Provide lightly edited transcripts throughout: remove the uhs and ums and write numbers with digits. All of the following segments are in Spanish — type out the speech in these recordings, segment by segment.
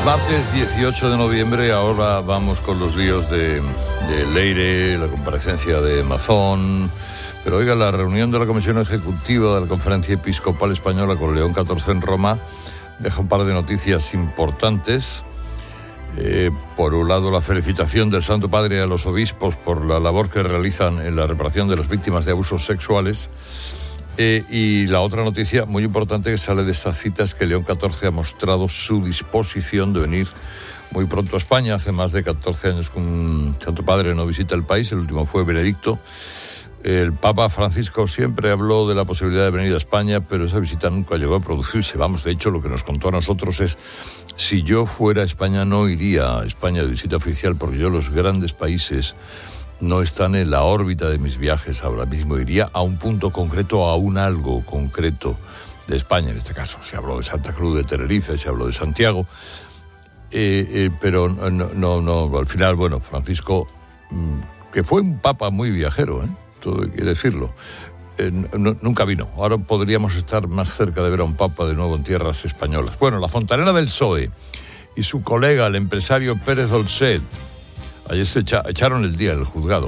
Martes 18 de noviembre, ahora vamos con los líos de Leire, la comparecencia de Mazón. Pero oiga, la reunión de la Comisión Ejecutiva de la Conferencia Episcopal Española con León XIV en Roma deja un par de noticias importantes. Por un lado, la felicitación del Santo Padre a los obispos por la labor que realizan en la reparación de las víctimas de abusos sexuales. Y la otra noticia muy importante que sale de estas citas es que León XIV ha mostrado su disposición de venir muy pronto a España. Hace más de 14 años que un Santo Padre no visita el país, el último fue Benedicto. El Papa Francisco siempre habló de la posibilidad de venir a España, pero esa visita nunca llegó a producirse. Vamos, de hecho, lo que nos contó a nosotros es: si yo fuera a España no iría a España de visita oficial, porque yo los grandes países no están en la órbita de mis viajes ahora mismo. Iría a un punto concreto, a un algo concreto de España. En este caso se habló de Santa Cruz de Tenerife, se habló de Santiago, pero no, al final, bueno, Francisco, que fue un papa muy viajero, todo hay que decirlo, nunca vino. Ahora podríamos estar más cerca de ver a un papa de nuevo en tierras españolas. Bueno, la fontanera del PSOE y su colega, el empresario Pérez Dolcet, ayer se echaron el día en el juzgado.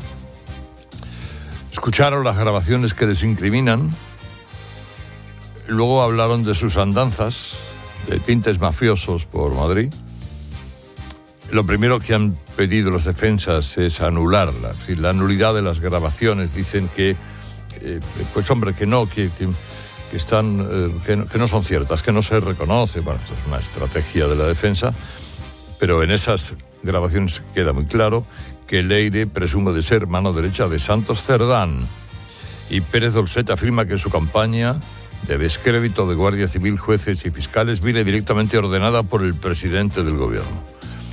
Escucharon las grabaciones que les incriminan, luego hablaron de sus andanzas, de tintes mafiosos por Madrid. Lo primero que han pedido las defensas es anularla, es decir, la nulidad de las grabaciones. Dicen que, pues hombre, que no son ciertas, que no se reconoce. Bueno, esto es una estrategia de la defensa, pero en esas grabaciones queda muy claro que Leire presume de ser mano derecha de Santos Cerdán, y Pérez Dolcet afirma que su campaña de descrédito de Guardia Civil, jueces y fiscales viene directamente ordenada por el presidente del gobierno.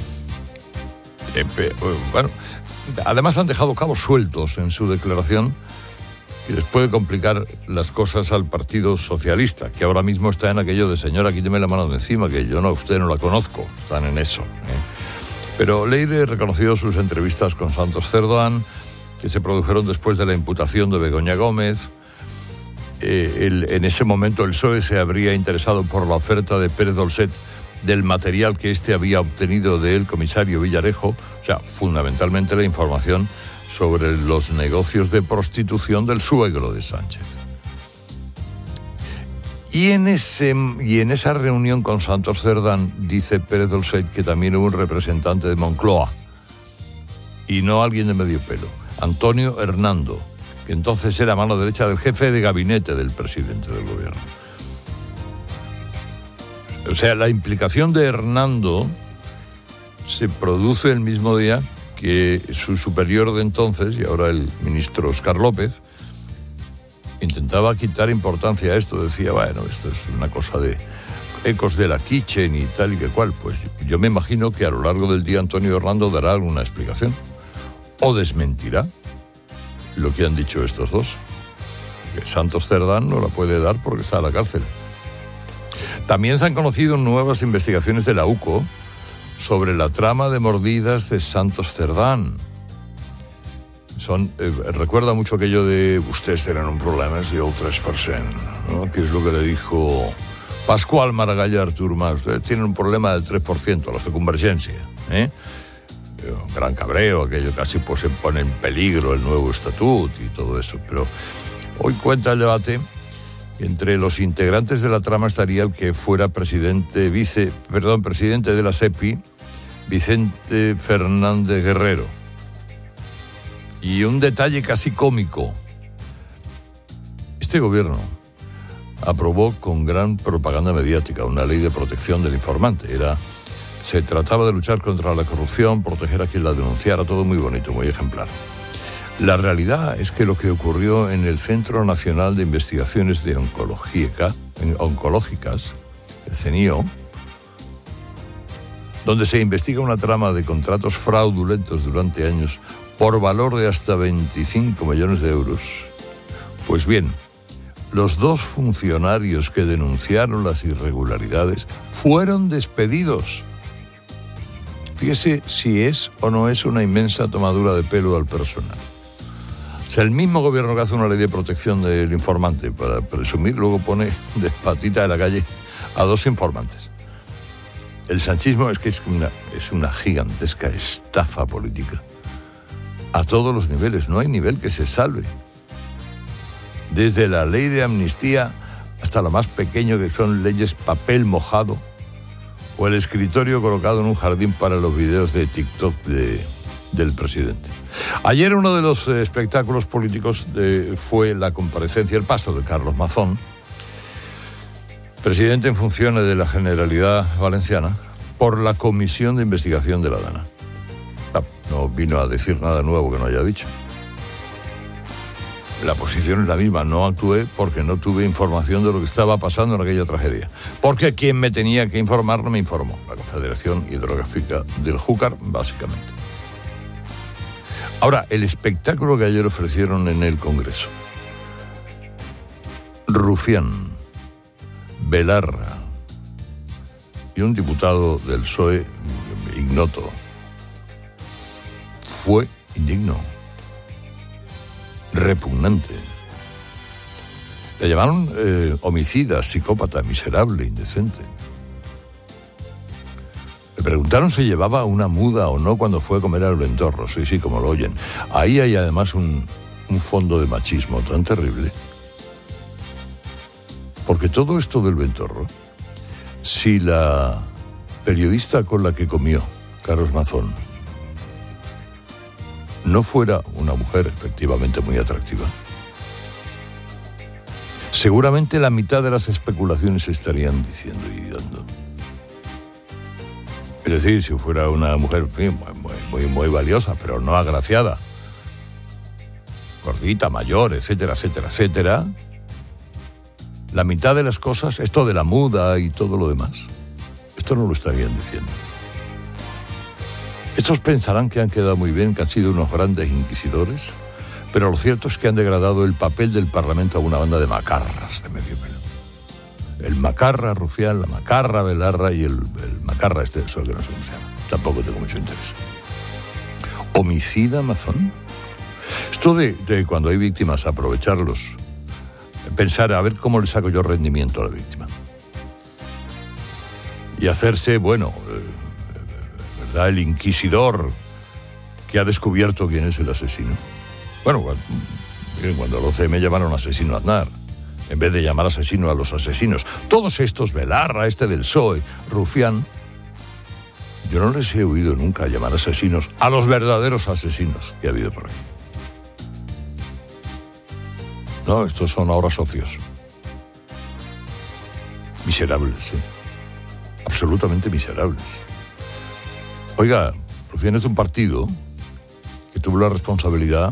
Bueno, además han dejado cabos sueltos en su declaración que les puede complicar las cosas al Partido Socialista, que ahora mismo está en aquello de: señora, quíteme la mano de encima, que yo usted no la conozco. Están en eso. Pero Leire reconoció sus entrevistas con Santos Cerdán, que se produjeron después de la imputación de Begoña Gómez. En ese momento el PSOE se habría interesado por la oferta de Pérez Dolcet del material que éste había obtenido del comisario Villarejo, o sea, fundamentalmente la información sobre los negocios de prostitución del suegro de Sánchez. Y en esa reunión con Santos Cerdán, dice Pérez Dolcet que también hubo un representante de Moncloa, y no alguien de medio pelo, Antonio Hernando, que entonces era mano derecha del jefe de gabinete del presidente del gobierno. O sea, la implicación de Hernando se produce el mismo día que su superior de entonces, y ahora el ministro Óscar López, intentaba quitar importancia a esto. Decía, bueno, esto es una cosa de ecos de la kitchen y tal y que cual. Pues yo me imagino que a lo largo del día Antonio Hernando dará alguna explicación o desmentirá lo que han dicho estos dos. Que Santos Cerdán no la puede dar porque está en la cárcel. También se han conocido nuevas investigaciones de la UCO sobre la trama de mordidas de Santos Cerdán. Recuerda mucho aquello de: ustedes tenen un problema y el 3%, ¿no? Que es lo que le dijo Pascual Maragall a Artur Mas. Ustedes tienen un problema del 3%, los de Convergencia. Un gran cabreo, aquello casi pues se pone en peligro el nuevo estatuto y todo eso. Pero hoy cuenta el debate que entre los integrantes de la trama estaría el que fuera presidente de la SEPI, Vicente Fernández Guerrero. Y un detalle casi cómico: este gobierno aprobó con gran propaganda mediática una ley de protección del informante. Se trataba de luchar contra la corrupción, proteger a quien la denunciara, todo muy bonito, muy ejemplar. La realidad es que lo que ocurrió en el Centro Nacional de Investigaciones Oncológicas, el CENIO, donde se investiga una trama de contratos fraudulentos durante años por valor de hasta 25 millones de euros. Pues bien, los dos funcionarios que denunciaron las irregularidades fueron despedidos. Fíjese si es o no es una inmensa tomadura de pelo al personal. O sea, el mismo gobierno que hace una ley de protección del informante para presumir, luego pone de patita de la calle a dos informantes. El sanchismo es una gigantesca estafa política. A todos los niveles, no hay nivel que se salve. Desde la ley de amnistía hasta lo más pequeño, que son leyes papel mojado, o el escritorio colocado en un jardín para los videos de TikTok del presidente. Ayer uno de los espectáculos políticos fue la comparecencia, el paso de Carlos Mazón, presidente en funciones de la Generalidad Valenciana, por la Comisión de Investigación de la DANA. No vino a decir nada nuevo que no haya dicho. La posición es la misma, no actué porque no tuve información de lo que estaba pasando en aquella tragedia. Porque quien me tenía que informar no me informó, la Confederación Hidrográfica del Júcar, básicamente. Ahora, el espectáculo que ayer ofrecieron en el Congreso. Rufián, Belarra y un diputado del PSOE ignoto. Fue indigno. Repugnante. Le llamaron homicida, psicópata, miserable, indecente. Le preguntaron si llevaba una muda o no cuando fue a comer al Ventorro. Sí, como lo oyen. Ahí hay además un fondo de machismo tan terrible. Porque todo esto del Ventorro, si la periodista con la que comió, Carlos Mazón, no fuera una mujer efectivamente muy atractiva, seguramente la mitad de las especulaciones estarían diciendo y dando. Es decir, si fuera una mujer, en fin, muy valiosa, pero no agraciada, gordita, mayor, etcétera, etcétera, etcétera, la mitad de las cosas, esto de la muda y todo lo demás, esto no lo estarían diciendo. Estos pensarán que han quedado muy bien, que han sido unos grandes inquisidores, pero lo cierto es que han degradado el papel del Parlamento a una banda de macarras de medio pelo. El macarra Rufián, la macarra Belarra y el macarra que no sé cómo se llama. Tampoco tengo mucho interés. ¿Homicida Mazón? Esto de cuando hay víctimas, aprovecharlos, pensar a ver cómo le saco yo rendimiento a la víctima. Y hacerse, ¿verdad? El inquisidor que ha descubierto quién es el asesino. Bueno, cuando los CM llamaron asesino a Aznar, en vez de llamar asesino a los asesinos. Todos estos, Belarra, del PSOE, Rufián, yo no les he oído nunca llamar asesinos a los verdaderos asesinos que ha habido por aquí. No, estos son ahora socios. Miserables, sí. Absolutamente miserables. Oiga, Rufián es de un partido que tuvo la responsabilidad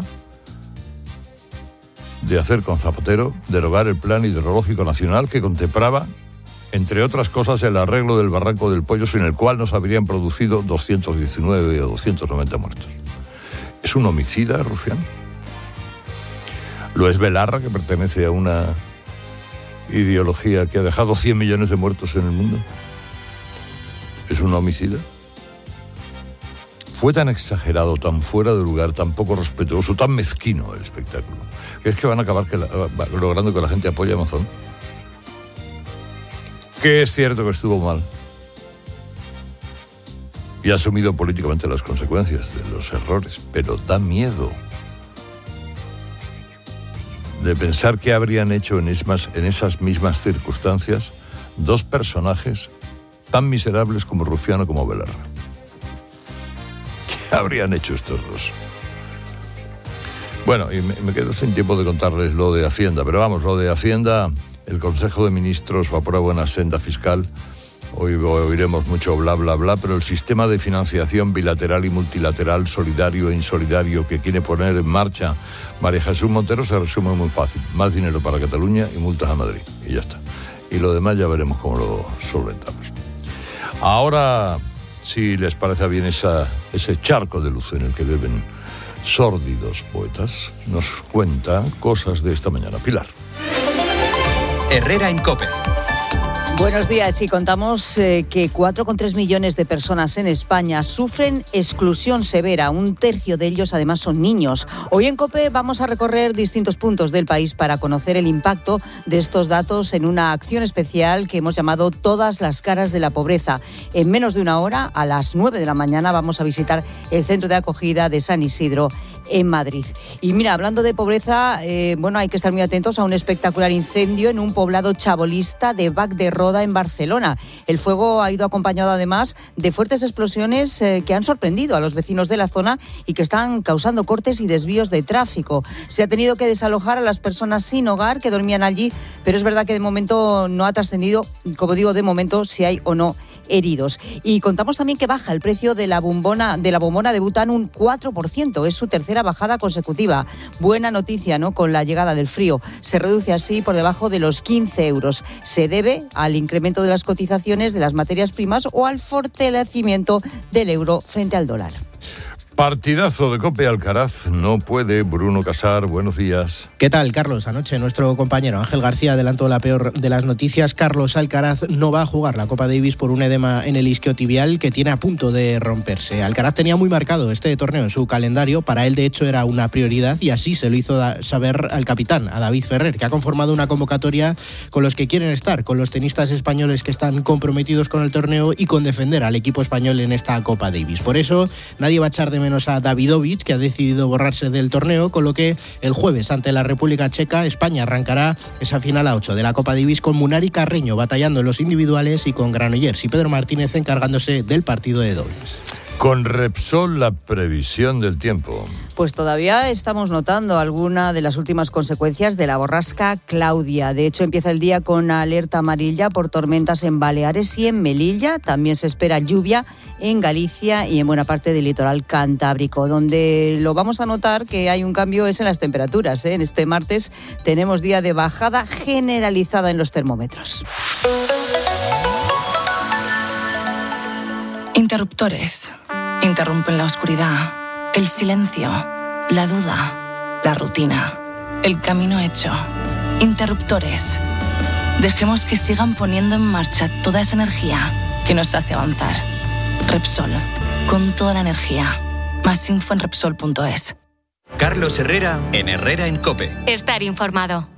de hacer con Zapatero derogar el Plan Hidrológico Nacional que contemplaba, entre otras cosas, el arreglo del Barranco del Pollo, sin el cual nos habrían producido 219 o 290 muertos. ¿Es un homicida, Rufián? ¿Lo es Belarra, que pertenece a una ideología que ha dejado 100 millones de muertos en el mundo? ¿Es un homicida? Fue tan exagerado, tan fuera de lugar, tan poco respetuoso, tan mezquino el espectáculo, que es que van a acabar logrando que la gente apoye a Mazón. Que es cierto que estuvo mal y ha asumido políticamente las consecuencias de los errores, pero da miedo de pensar qué habrían hecho en esas mismas circunstancias dos personajes tan miserables como Rufián o como Belarra. ¿Qué habrían hecho estos dos? Bueno, y me quedo sin tiempo de contarles lo de Hacienda, pero vamos, lo de Hacienda, el Consejo de Ministros aprueba una senda fiscal. Hoy oiremos mucho bla, bla, bla, pero el sistema de financiación bilateral y multilateral, solidario e insolidario que quiere poner en marcha María Jesús Montero se resume muy fácil. Más dinero para Cataluña y multas a Madrid. Y ya está. Y lo demás ya veremos cómo lo solventamos. Ahora, si les parece bien ese charco de luz en el que beben sórdidos poetas, nos cuenta cosas de esta mañana. Pilar. Herrera en COPE. Buenos días. Y contamos que 4,3 millones de personas en España sufren exclusión severa. Un tercio de ellos, además, son niños. Hoy en COPE vamos a recorrer distintos puntos del país para conocer el impacto de estos datos en una acción especial que hemos llamado Todas las caras de la pobreza. En menos de una hora, a las 9 de la mañana, vamos a visitar el centro de acogida de San Isidro, en Madrid. Y mira, hablando de pobreza, hay que estar muy atentos a un espectacular incendio en un poblado chabolista de Bac de Roda, en Barcelona. El fuego ha ido acompañado además de fuertes explosiones que han sorprendido a los vecinos de la zona y que están causando cortes y desvíos de tráfico. Se ha tenido que desalojar a las personas sin hogar que dormían allí, pero es verdad que de momento no ha trascendido, como digo, de momento, si hay o no heridos. Y contamos también que baja el precio de la bombona de butano un 4%. Es su tercera bajada consecutiva. Buena noticia, ¿no?, con la llegada del frío. Se reduce así por debajo de los 15 euros. Se debe al incremento de las cotizaciones de las materias primas o al fortalecimiento del euro frente al dólar. Partidazo de COPE. Alcaraz no puede. Bruno Casar, buenos días. ¿Qué tal, Carlos? Anoche nuestro compañero Ángel García adelantó la peor de las noticias. Carlos Alcaraz no va a jugar la Copa Davis por un edema en el isquiotibial que tiene a punto de romperse. Alcaraz tenía muy marcado este torneo en su calendario. Para él, de hecho, era una prioridad y así se lo hizo saber al capitán, a David Ferrer, que ha conformado una convocatoria con los que quieren estar, con los tenistas españoles que están comprometidos con el torneo y con defender al equipo español en esta Copa Davis. Por eso, nadie va a echar de menos a Davidovich, que ha decidido borrarse del torneo, con lo que el jueves ante la República Checa, España arrancará esa final a 8 de la Copa Davis con Munari Carreño batallando en los individuales y con Granollers y Pedro Martínez encargándose del partido de dobles. Con Repsol, la previsión del tiempo. Pues todavía estamos notando alguna de las últimas consecuencias de la borrasca Claudia. De hecho, empieza el día con alerta amarilla por tormentas en Baleares y en Melilla. También se espera lluvia en Galicia y en buena parte del litoral cantábrico. Donde lo vamos a notar que hay un cambio es en las temperaturas. En este martes tenemos día de bajada generalizada en los termómetros. Interruptores. Interrumpen la oscuridad, el silencio, la duda, la rutina, el camino hecho. Interruptores. Dejemos que sigan poniendo en marcha toda esa energía que nos hace avanzar. Repsol. Con toda la energía. Más info en Repsol.es. Carlos Herrera en Herrera en COPE. Estar informado.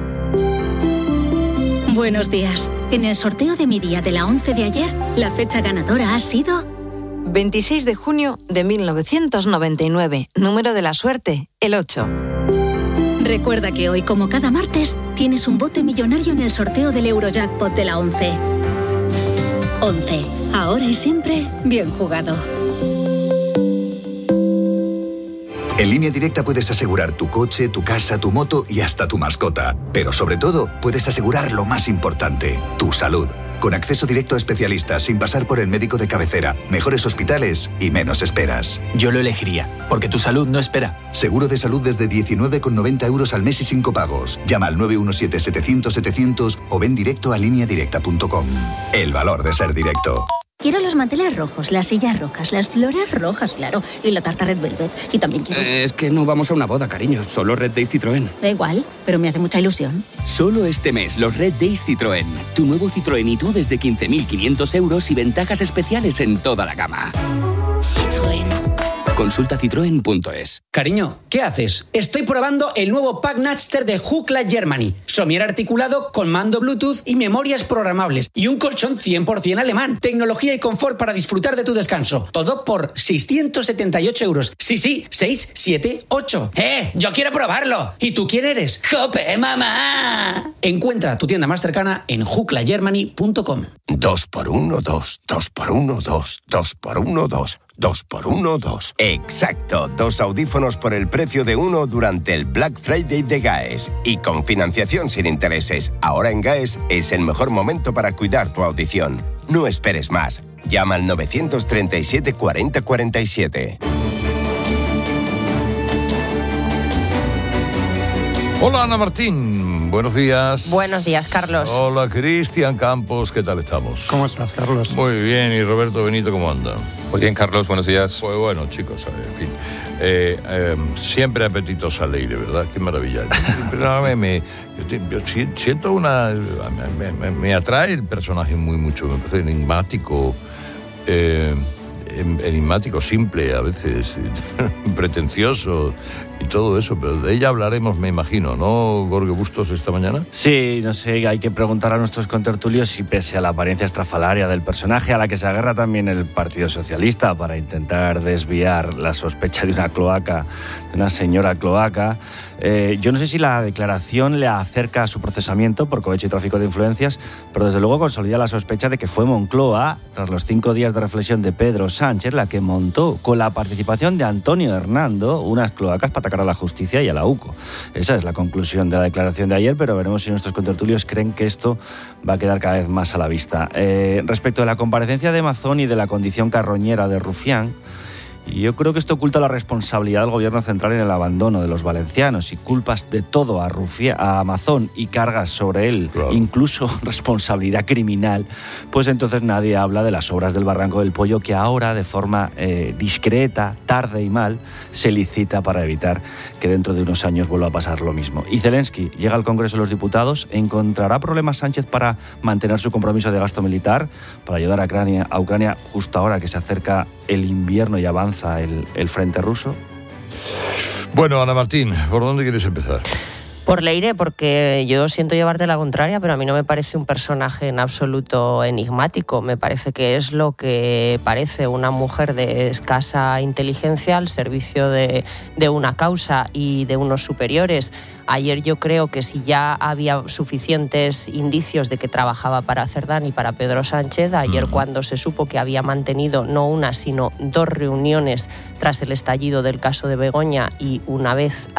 Buenos días. En el sorteo de mi día de la 11 de ayer, la fecha ganadora ha sido 26 de junio de 1999. Número de la suerte, el 8. Recuerda que hoy, como cada martes, tienes un bote millonario en el sorteo del Eurojackpot de la 11. 11. Ahora y siempre, bien jugado. En Línea Directa puedes asegurar tu coche, tu casa, tu moto y hasta tu mascota. Pero sobre todo, puedes asegurar lo más importante, tu salud. Con acceso directo a especialistas sin pasar por el médico de cabecera, mejores hospitales y menos esperas. Yo lo elegiría, porque tu salud no espera. Seguro de salud desde 19,90 euros al mes y sin copagos. Llama al 917-700-700 o ven directo a lineadirecta.com. El valor de ser directo. Quiero los manteles rojos, las sillas rojas, las flores rojas, claro, y la tarta Red Velvet. Y también quiero... Es que no vamos a una boda, cariño, solo Red Days Citroën. Da igual, pero me hace mucha ilusión. Solo este mes, los Red Days Citroën. Tu nuevo Citroën y tú desde 15.500 euros y ventajas especiales en toda la gama. Citroën. Consulta citroen.es. Cariño, ¿qué haces? Estoy probando el nuevo Pack Natster de Hookla Germany. Somier articulado con mando Bluetooth y memorias programables. Y un colchón 100% alemán. Tecnología y confort para disfrutar de tu descanso. Todo por 678 euros. Sí, 678. ¡Yo quiero probarlo! ¿Y tú quién eres? ¡Jope, mamá! Encuentra tu tienda más cercana en hooklagermany.com. 2x1, 2. 2x1, 2. 2x1, 2. 2x1, 2. Exacto, 2 audífonos por el precio de uno durante el Black Friday de GAES. Y con financiación sin intereses. Ahora en GAES es el mejor momento para cuidar tu audición. No esperes más. Llama al 937 40 47. Hola, Ana Martín. buenos días. Buenos días, Carlos. Hola, Cristian Campos, ¿qué tal estamos? ¿Cómo estás, Carlos? Muy bien, ¿y Roberto Benito cómo anda? Muy bien, Carlos, buenos días. Pues bueno, chicos, en fin, siempre apetitosa Leire, ¿verdad? Qué maravilla. Yo siento me atrae el personaje mucho, me parece enigmático, simple a veces, pretencioso y todo eso, pero de ella hablaremos, me imagino, ¿no, Gorgo Bustos, esta mañana? Sí, no sé, hay que preguntar a nuestros contertulios si pese a la apariencia estrafalaria del personaje, a la que se agarra también el Partido Socialista para intentar desviar la sospecha de una cloaca, de una señora cloaca, yo no sé si la declaración le acerca a su procesamiento por cohecho y tráfico de influencias, pero desde luego consolida la sospecha de que fue Moncloa, tras los 5 días de reflexión de Pedro Sánchez, la que montó, con la participación de Antonio Hernando, unas cloacas para atacar a la justicia y a la UCO. Esa es la conclusión de la declaración de ayer, pero veremos si nuestros contertulios creen que esto va a quedar cada vez más a la vista. Respecto de la comparecencia de Mazón y de la condición carroñera de Rufián, yo creo que esto oculta la responsabilidad del gobierno central en el abandono de los valencianos y culpas de todo a Mazón y cargas sobre él, claro, incluso responsabilidad criminal, pues entonces nadie habla de las obras del Barranco del Pollo que ahora de forma discreta, tarde y mal, se licita para evitar que dentro de unos años vuelva a pasar lo mismo. Y Zelensky llega al Congreso de los Diputados, ¿encontrará problemas Sánchez para mantener su compromiso de gasto militar, para ayudar a Ucrania justo ahora que se acerca el invierno y avanza el frente ruso? Bueno, Ana Martín, ¿por dónde quieres empezar? Por Leire, porque yo siento llevarte la contraria, pero a mí no me parece un personaje en absoluto enigmático. Me parece que es lo que parece una mujer de escasa inteligencia al servicio de una causa y de unos superiores. Ayer yo creo que si ya había suficientes indicios de que trabajaba para Cerdán y para Pedro Sánchez, ayer cuando se supo que había mantenido no una sino 2 reuniones tras el estallido del caso de Begoña y una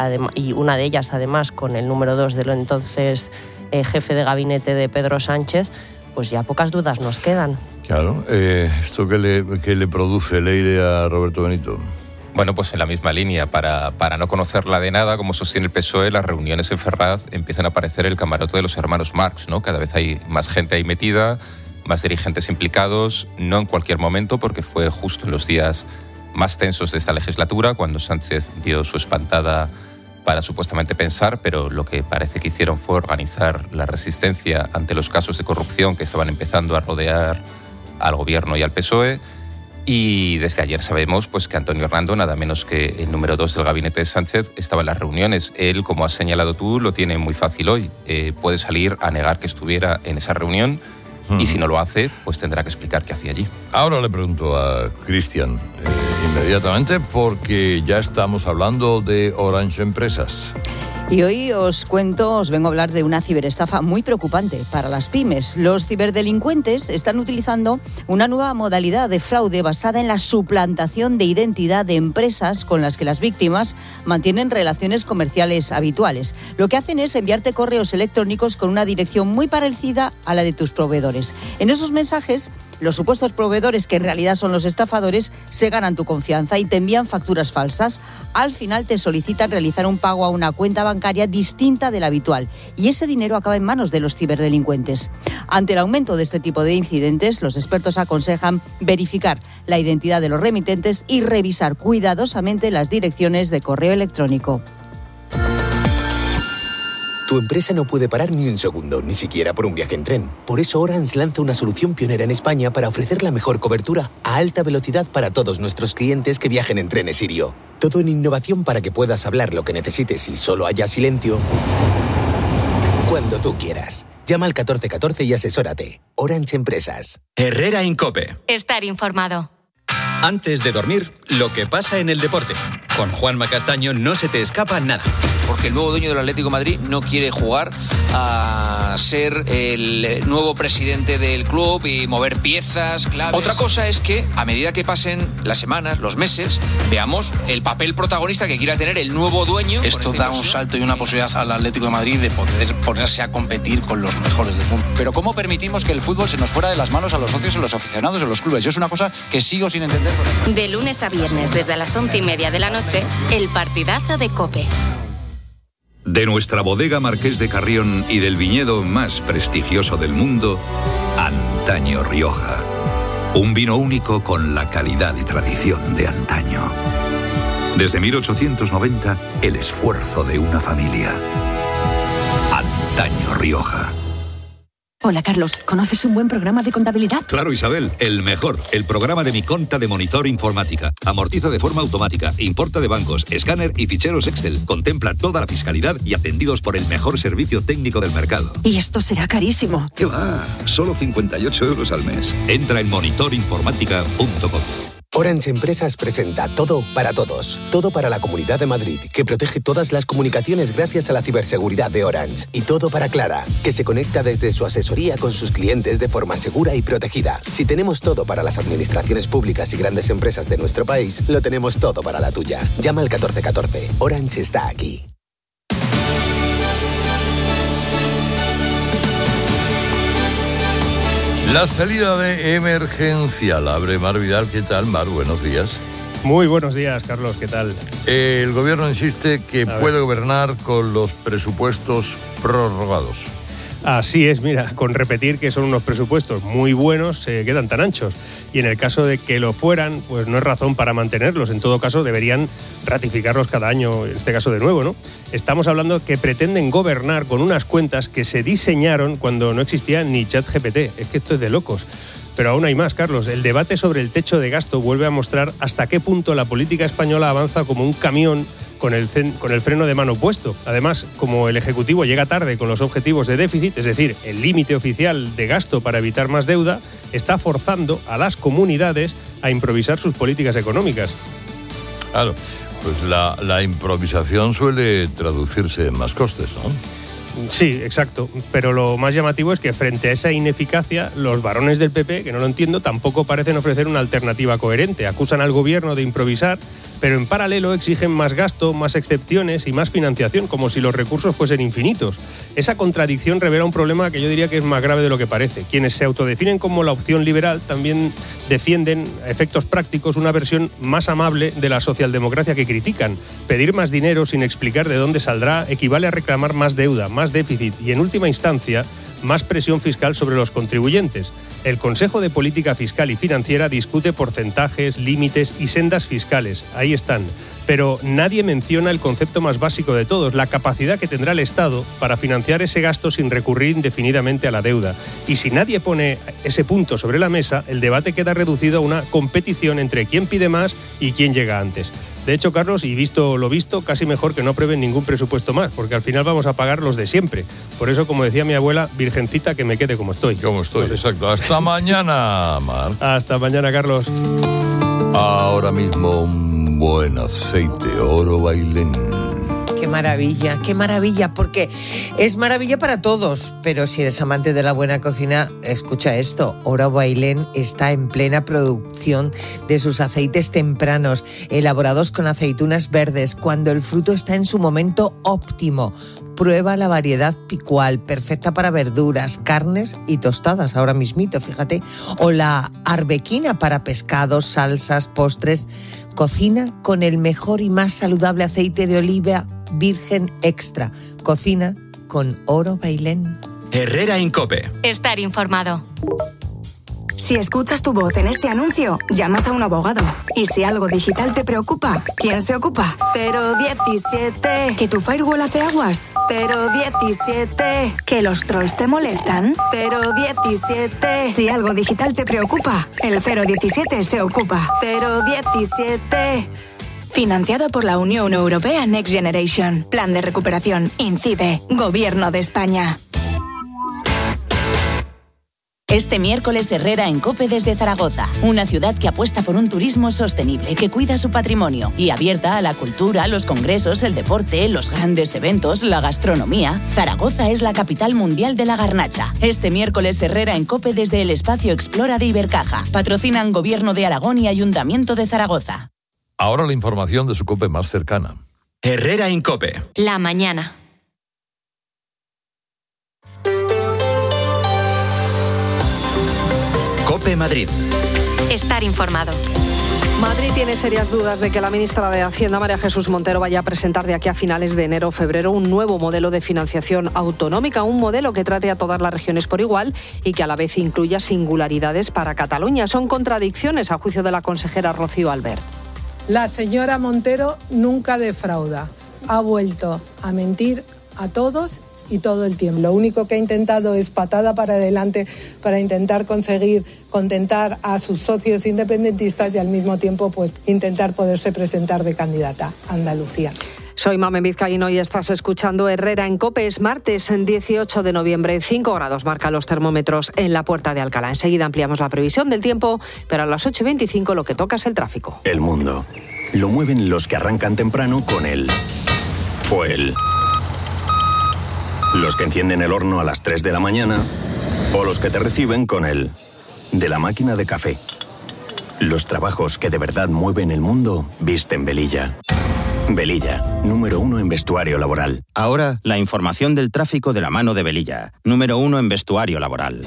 de ellas además con el número 2 del entonces jefe de gabinete de Pedro Sánchez, pues ya pocas dudas nos quedan. Claro, ¿esto qué le produce, Leire, a Roberto Benito? Bueno, pues en la misma línea, para no conocerla de nada, como sostiene el PSOE, las reuniones en Ferraz empiezan a aparecer el camarote de los hermanos Marx, ¿no? Cada vez hay más gente ahí metida, más dirigentes implicados, no en cualquier momento, porque fue justo en los días más tensos de esta legislatura, cuando Sánchez dio su espantada para supuestamente pensar, pero lo que parece que hicieron fue organizar la resistencia ante los casos de corrupción que estaban empezando a rodear al gobierno y al PSOE. Y desde ayer sabemos pues, que Antonio Hernando, nada menos que el número 2 del gabinete de Sánchez, estaba en las reuniones. Él, como has señalado tú, lo tiene muy fácil hoy. Puede salir a negar que estuviera en esa reunión y si no lo hace, pues tendrá que explicar qué hacía allí. Ahora le pregunto a Cristian inmediatamente, porque ya estamos hablando de Orange Empresas. Y hoy os vengo a hablar de una ciberestafa muy preocupante para las pymes. Los ciberdelincuentes están utilizando una nueva modalidad de fraude basada en la suplantación de identidad de empresas con las que las víctimas mantienen relaciones comerciales habituales. Lo que hacen es enviarte correos electrónicos con una dirección muy parecida a la de tus proveedores. En esos mensajes, los supuestos proveedores, que en realidad son los estafadores, se ganan tu confianza y te envían facturas falsas. Al final te solicitan realizar un pago a una cuenta bancaria distinta de la habitual y ese dinero acaba en manos de los ciberdelincuentes. Ante el aumento de este tipo de incidentes, los expertos aconsejan verificar la identidad de los remitentes y revisar cuidadosamente las direcciones de correo electrónico. Tu empresa no puede parar ni un segundo, ni siquiera por un viaje en tren. Por eso Orange lanza una solución pionera en España para ofrecer la mejor cobertura a alta velocidad para todos nuestros clientes que viajen en trenes Sirio. Todo en innovación para que puedas hablar lo que necesites y solo haya silencio cuando tú quieras. Llama al 1414 y asesórate. Orange Empresas. Herrera en COPE. Estar informado. Antes de dormir, lo que pasa en el deporte. Con Juanma Castaño no se te escapa nada. Porque el nuevo dueño del Atlético de Madrid no quiere jugar a ser el nuevo presidente del club y mover piezas, claves. Otra cosa es que a medida que pasen las semanas, los meses, veamos el papel protagonista que quiera tener el nuevo dueño. Esto da un salto y una posibilidad al Atlético de Madrid de poder ponerse a competir con los mejores del mundo. Pero ¿cómo permitimos que el fútbol se nos fuera de las manos a los socios, a los aficionados, a los clubes? Yo es una cosa que sigo sin entender. De lunes a viernes, desde las 11:30 de la noche, el partidazo de COPE. De nuestra bodega Marqués de Carrión y del viñedo más prestigioso del mundo, Antaño Rioja. Un vino único con la calidad y tradición de antaño. Desde 1890, el esfuerzo de una familia. Antaño Rioja. Hola, Carlos. ¿Conoces un buen programa de contabilidad? Claro, Isabel, el mejor. El programa de Mi Conta de Monitor Informática. Amortiza de forma automática, importa de bancos, escáner y ficheros Excel. Contempla toda la fiscalidad y atendidos por el mejor servicio técnico del mercado. Y esto será carísimo. ¿Qué va? Solo 58 euros al mes. Entra en monitorinformática.com. Orange Empresas presenta Todo para Todos. Todo para la Comunidad de Madrid, que protege todas las comunicaciones gracias a la ciberseguridad de Orange. Y Todo para Clara, que se conecta desde su asesoría con sus clientes de forma segura y protegida. Si tenemos todo para las administraciones públicas y grandes empresas de nuestro país, lo tenemos todo para la tuya. Llama al 1414. Orange está aquí. La salida de emergencia la abre Mar Vidal. ¿Qué tal, Mar? Buenos días. Muy buenos días, Carlos. ¿Qué tal? El gobierno insiste que puede gobernar con los presupuestos prorrogados. Así es, mira, con repetir que son unos presupuestos muy buenos, se quedan tan anchos. Y en el caso de que lo fueran, pues no es razón para mantenerlos. En todo caso, deberían ratificarlos cada año, en este caso de nuevo, ¿no? Estamos hablando que pretenden gobernar con unas cuentas que se diseñaron cuando no existía ni ChatGPT. Es que esto es de locos. Pero aún hay más, Carlos. El debate sobre el techo de gasto vuelve a mostrar hasta qué punto la política española avanza como un camión con el freno de mano puesto. Además, como el Ejecutivo llega tarde con los objetivos de déficit, es decir, el límite oficial de gasto para evitar más deuda, está forzando a las comunidades a improvisar sus políticas económicas. Claro, pues la improvisación suele traducirse en más costes, ¿no? Sí, exacto. Pero lo más llamativo es que frente a esa ineficacia, los varones del PP, que no lo entiendo, tampoco parecen ofrecer una alternativa coherente. Acusan al gobierno de improvisar, pero en paralelo exigen más gasto, más excepciones y más financiación, como si los recursos fuesen infinitos. Esa contradicción revela un problema que yo diría que es más grave de lo que parece. Quienes se autodefinen como la opción liberal también defienden a efectos prácticos una versión más amable de la socialdemocracia que critican. Pedir más dinero sin explicar de dónde saldrá equivale a reclamar más deuda, más déficit y, en última instancia, más presión fiscal sobre los contribuyentes. El Consejo de Política Fiscal y Financiera discute porcentajes, límites y sendas fiscales. Ahí están. Pero nadie menciona el concepto más básico de todos, la capacidad que tendrá el Estado para financiar ese gasto sin recurrir indefinidamente a la deuda. Y si nadie pone ese punto sobre la mesa, el debate queda reducido a una competición entre quién pide más y quién llega antes. De hecho, Carlos, y visto lo visto, casi mejor que no aprueben ningún presupuesto más, porque al final vamos a pagar los de siempre. Por eso, como decía mi abuela, virgencita, que me quede como estoy. Como estoy, exacto. Hasta mañana, Mar. Hasta mañana, Carlos. Ahora mismo un buen aceite, Oro Bailén. Qué maravilla, porque es maravilla para todos, pero si eres amante de la buena cocina, escucha esto. Oro Bailén está en plena producción de sus aceites tempranos, elaborados con aceitunas verdes, cuando el fruto está en su momento óptimo. Prueba la variedad picual, perfecta para verduras, carnes y tostadas, ahora mismito, fíjate. O la arbequina para pescados, salsas, postres. Cocina con el mejor y más saludable aceite de oliva virgen extra. Cocina con Oro Bailén. Herrera Incope. Estar informado. Si escuchas tu voz en este anuncio, llamas a un abogado. Y si algo digital te preocupa, ¿quién se ocupa? 017. ¿Que tu firewall hace aguas? 017. ¿Que los trolls te molestan? 017. Si algo digital te preocupa, el 017 se ocupa. 017. Financiado por la Unión Europea Next Generation. Plan de recuperación. INCIBE. Gobierno de España. Este miércoles Herrera en COPE desde Zaragoza, una ciudad que apuesta por un turismo sostenible, que cuida su patrimonio y abierta a la cultura, los congresos, el deporte, los grandes eventos, la gastronomía. Zaragoza es la capital mundial de la garnacha. Este miércoles Herrera en COPE desde el espacio Explora de Ibercaja. Patrocinan Gobierno de Aragón y Ayuntamiento de Zaragoza. Ahora la información de su COPE más cercana. Herrera en COPE. La mañana. COPE Madrid. Estar informado. Madrid tiene serias dudas de que la ministra de Hacienda, María Jesús Montero, vaya a presentar de aquí a finales de enero o febrero un nuevo modelo de financiación autonómica, un modelo que trate a todas las regiones por igual y que a la vez incluya singularidades para Cataluña. Son contradicciones a juicio de la consejera Rocío Albert. La señora Montero nunca defrauda. Ha vuelto a mentir a todos y todo el tiempo. Lo único que ha intentado es patada para adelante para intentar conseguir contentar a sus socios independentistas y al mismo tiempo pues intentar poderse presentar de candidata a Andalucía. Soy Mamen Vizcaíno y estás escuchando Herrera en COPE. Es martes 18 de noviembre, 5 grados marcan los termómetros en la Puerta de Alcalá. Enseguida ampliamos la previsión del tiempo, pero a las 8:25 lo que toca es el tráfico. El mundo lo mueven los que arrancan temprano con él o él. Los que encienden el horno a las 3 de la mañana o los que te reciben con el de la máquina de café. Los trabajos que de verdad mueven el mundo visten Velilla. Velilla, número 1 en vestuario laboral. Ahora, la información del tráfico de la mano de Velilla, número 1 en vestuario laboral.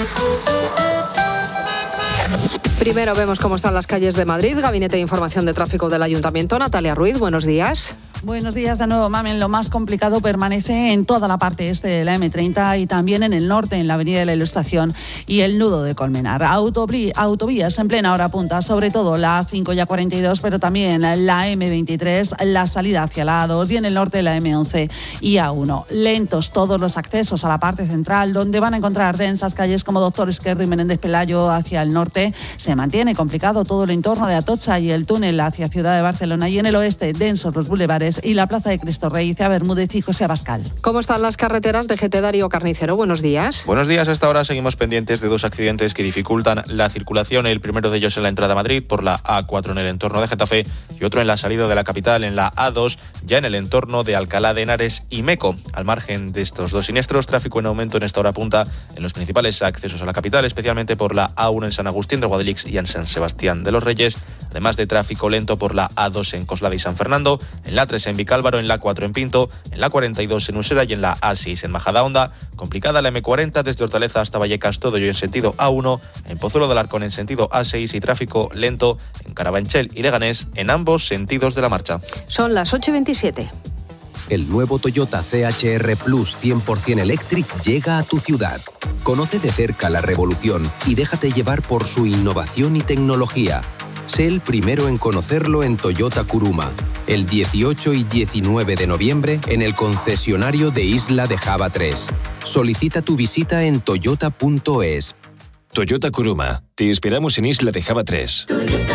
Primero vemos cómo están las calles de Madrid. Gabinete de Información de Tráfico del Ayuntamiento. Natalia Ruiz, buenos días. Buenos días de nuevo, Mamen. Lo más complicado permanece en toda la parte este de la M30 y también en el norte, en la avenida de la Ilustración y el nudo de Colmenar. Autovías en plena hora punta, sobre todo la A5 y A42, pero también la M23, la salida hacia la A2 y en el norte la M11 y A1. Lentos todos los accesos a la parte central, donde van a encontrar densas calles como Doctor Izquierdo y Menéndez Pelayo hacia el norte. Se mantiene complicado todo el entorno de Atocha y el túnel hacia Ciudad de Barcelona, y en el oeste densos los bulevares y la Plaza de Cristo Rey, Cea Bermúdez y José Abascal. ¿Cómo están las carreteras de GT Darío Carnicero? Buenos días. Buenos días. Hasta ahora seguimos pendientes de dos accidentes que dificultan la circulación. El primero de ellos en la entrada a Madrid por la A4 en el entorno de Getafe y otro en la salida de la capital en la A2 ya en el entorno de Alcalá de Henares y Meco. Al margen de estos dos siniestros, tráfico en aumento en esta hora punta en los principales accesos a la capital, especialmente por la A1 en San Agustín de Guadalix y en San Sebastián de los Reyes, además de tráfico lento por la A2 en Coslada y San Fernando, en la A3 en Vicálvaro, en la A4 en Pinto, en la 42 en Usera y en la A6 en Majadahonda. Complicada la M40 desde Hortaleza hasta Vallecas, todo ello en sentido A1, en Pozuelo del Arcón en sentido A6 y tráfico lento en Carabanchel y Leganés en ambos sentidos de la marcha. Son las 8:27. El nuevo Toyota CHR Plus 100% Electric llega a tu ciudad. Conoce de cerca la revolución y déjate llevar por su innovación y tecnología. Sé el primero en conocerlo en Toyota Kuruma, el 18 y 19 de noviembre en el concesionario de Isla de Java 3. Solicita tu visita en toyota.es. Toyota Kuruma. Te esperamos en Isla de Java 3.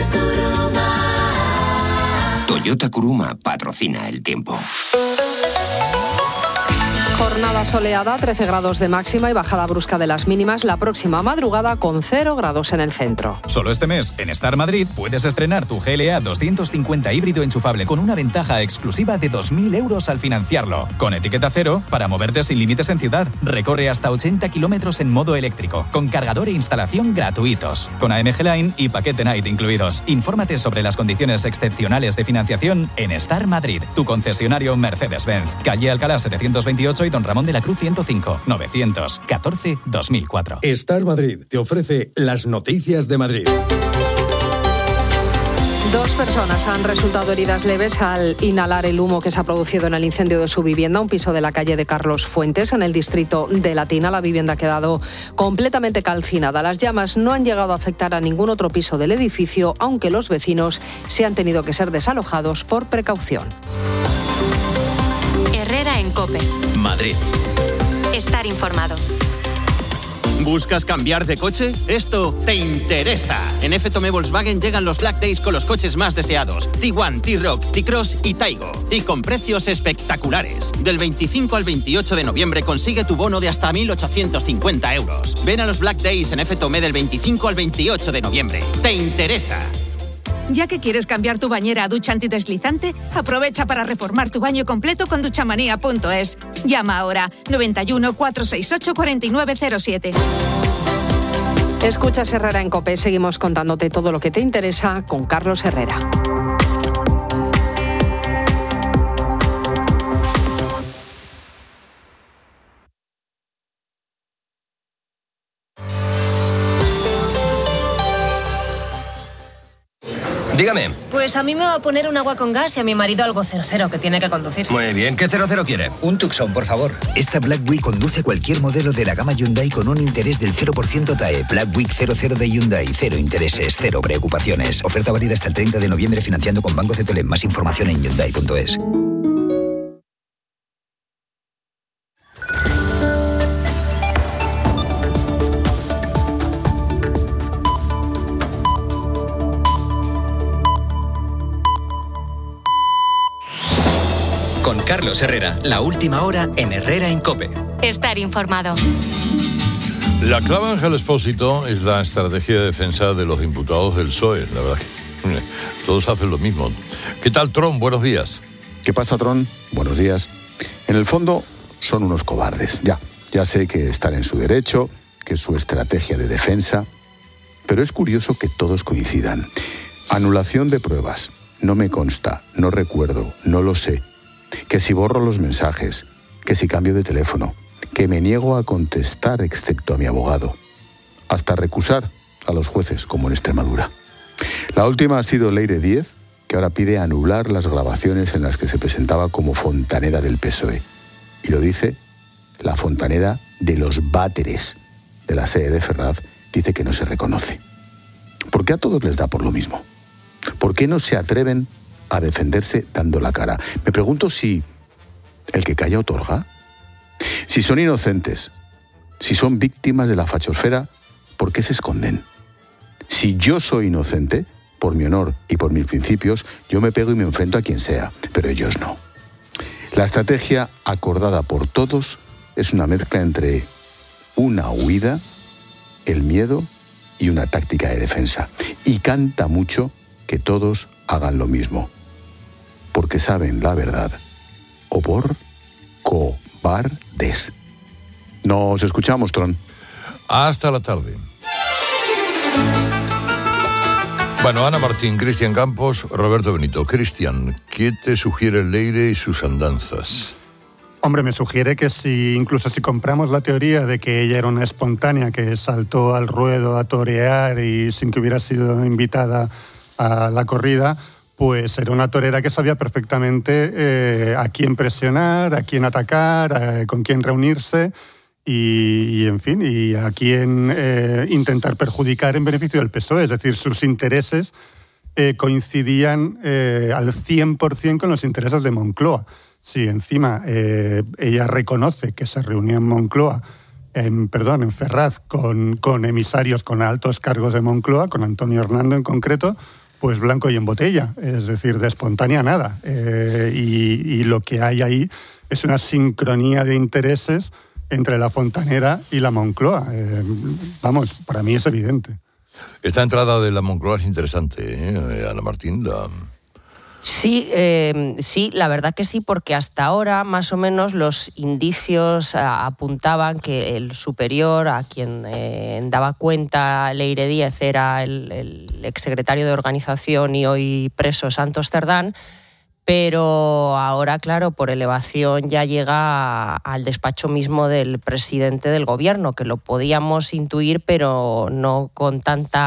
Toyota Kuruma patrocina el tiempo. Jornada soleada, 13 grados de máxima y bajada brusca de las mínimas la próxima madrugada con 0 grados en el centro. Solo este mes, en Star Madrid, puedes estrenar tu GLA 250 híbrido enchufable con una ventaja exclusiva de 2.000 euros al financiarlo. Con etiqueta cero, para moverte sin límites en ciudad. Recorre hasta 80 kilómetros en modo eléctrico, con cargador e instalación gratuitos. Con AMG Line y paquete Night incluidos. Infórmate sobre las condiciones excepcionales de financiación en Star Madrid, tu concesionario Mercedes-Benz. Calle Alcalá 728 y Don Ramón de la Cruz 105, 914-2004. Star Madrid te ofrece las noticias de Madrid. 2 personas han resultado heridas leves al inhalar el humo que se ha producido en el incendio de su vivienda, un piso de la calle de Carlos Fuentes, en el distrito de Latina. La vivienda ha quedado completamente calcinada. Las llamas no han llegado a afectar a ningún otro piso del edificio, aunque los vecinos se han tenido que ser desalojados por precaución. Herrera en COPE. Madrid. Estar informado. ¿Buscas cambiar de coche? Esto te interesa. En FTOME Volkswagen llegan los Black Days con los coches más deseados. Tiguan, T-Roc, T-Cross y Taigo. Y con precios espectaculares. Del 25 al 28 de noviembre consigue tu bono de hasta 1.850 euros. Ven a los Black Days en FTOME del 25 al 28 de noviembre. ¿Te interesa? Ya que quieres cambiar tu bañera a ducha antideslizante, aprovecha para reformar tu baño completo con duchamanía.es. Llama ahora 91 468 4907. Escuchas Herrera en COPE. Seguimos contándote todo lo que te interesa con Carlos Herrera. Dígame. Pues a mí me va a poner un agua con gas y a mi marido algo 00 que tiene que conducir. Muy bien, ¿qué 00 quiere? Un Tucson, por favor. Esta Black Week conduce cualquier modelo de la gama Hyundai con un interés del 0% TAE. Black Week 00 de Hyundai. 0 intereses, 0 preocupaciones. Oferta válida hasta el 30 de noviembre financiando con Banco CTLM. Más información en Hyundai.es. Con Carlos Herrera, la última hora en Herrera en COPE. Estar informado. La clave, Ángel Expósito, es la estrategia de defensa de los imputados del PSOE. La verdad que todos hacen lo mismo. ¿Qué tal, Tron? Buenos días. ¿Qué pasa, Tron? Buenos días. En el fondo, son unos cobardes. Ya sé que están en su derecho, que es su estrategia de defensa, pero es curioso que todos coincidan. Anulación de pruebas. No me consta, no recuerdo, no lo sé. Que si borro los mensajes, que si cambio de teléfono, que me niego a contestar excepto a mi abogado, hasta recusar a los jueces, como en Extremadura. La última ha sido Leire Díez, que ahora pide anular las grabaciones en las que se presentaba como fontanera del PSOE. Y lo dice la fontanera de los váteres de la sede de Ferraz, dice que no se reconoce. ¿Por qué a todos les da por lo mismo? ¿Por qué no se atreven a defenderse dando la cara? Me pregunto si el que calla otorga. Si son inocentes, si son víctimas de la fachosfera, ¿por qué se esconden? Si yo soy inocente, por mi honor y por mis principios, yo me pego y me enfrento a quien sea, pero ellos no. La estrategia acordada por todos es una mezcla entre una huida, el miedo y una táctica de defensa. Y canta mucho que todos hagan lo mismo, porque saben la verdad o por cobardes. Nos escuchamos, Tron. Hasta la tarde. Bueno, Ana Martín, Cristian Campos, Roberto Benito. Cristian, ¿qué te sugiere Leire y sus andanzas? Hombre, me sugiere que incluso si compramos la teoría de que ella era una espontánea que saltó al ruedo a torear y sin que hubiera sido invitada a la corrida, pues era una torera que sabía perfectamente a quién presionar, a quién atacar, con quién reunirse y en fin, y a quién intentar perjudicar en beneficio del PSOE. Es decir, sus intereses coincidían al 100% con los intereses de Moncloa. Si encima ella reconoce que se reunió en Moncloa, en Ferraz, con emisarios, con altos cargos de Moncloa, con Antonio Hernando en concreto, pues blanco y en botella, es decir, de espontánea nada. Y lo que hay ahí es una sincronía de intereses entre la fontanera y la Moncloa. Vamos, para mí es evidente. Esta entrada de la Moncloa es interesante, Ana Martín. Sí, la verdad que sí, porque hasta ahora más o menos los indicios apuntaban que el superior a quien daba cuenta Leire Díez era el exsecretario de organización y hoy preso Santos Cerdán, pero ahora, claro, por elevación ya llega al despacho mismo del presidente del gobierno, que lo podíamos intuir, pero no con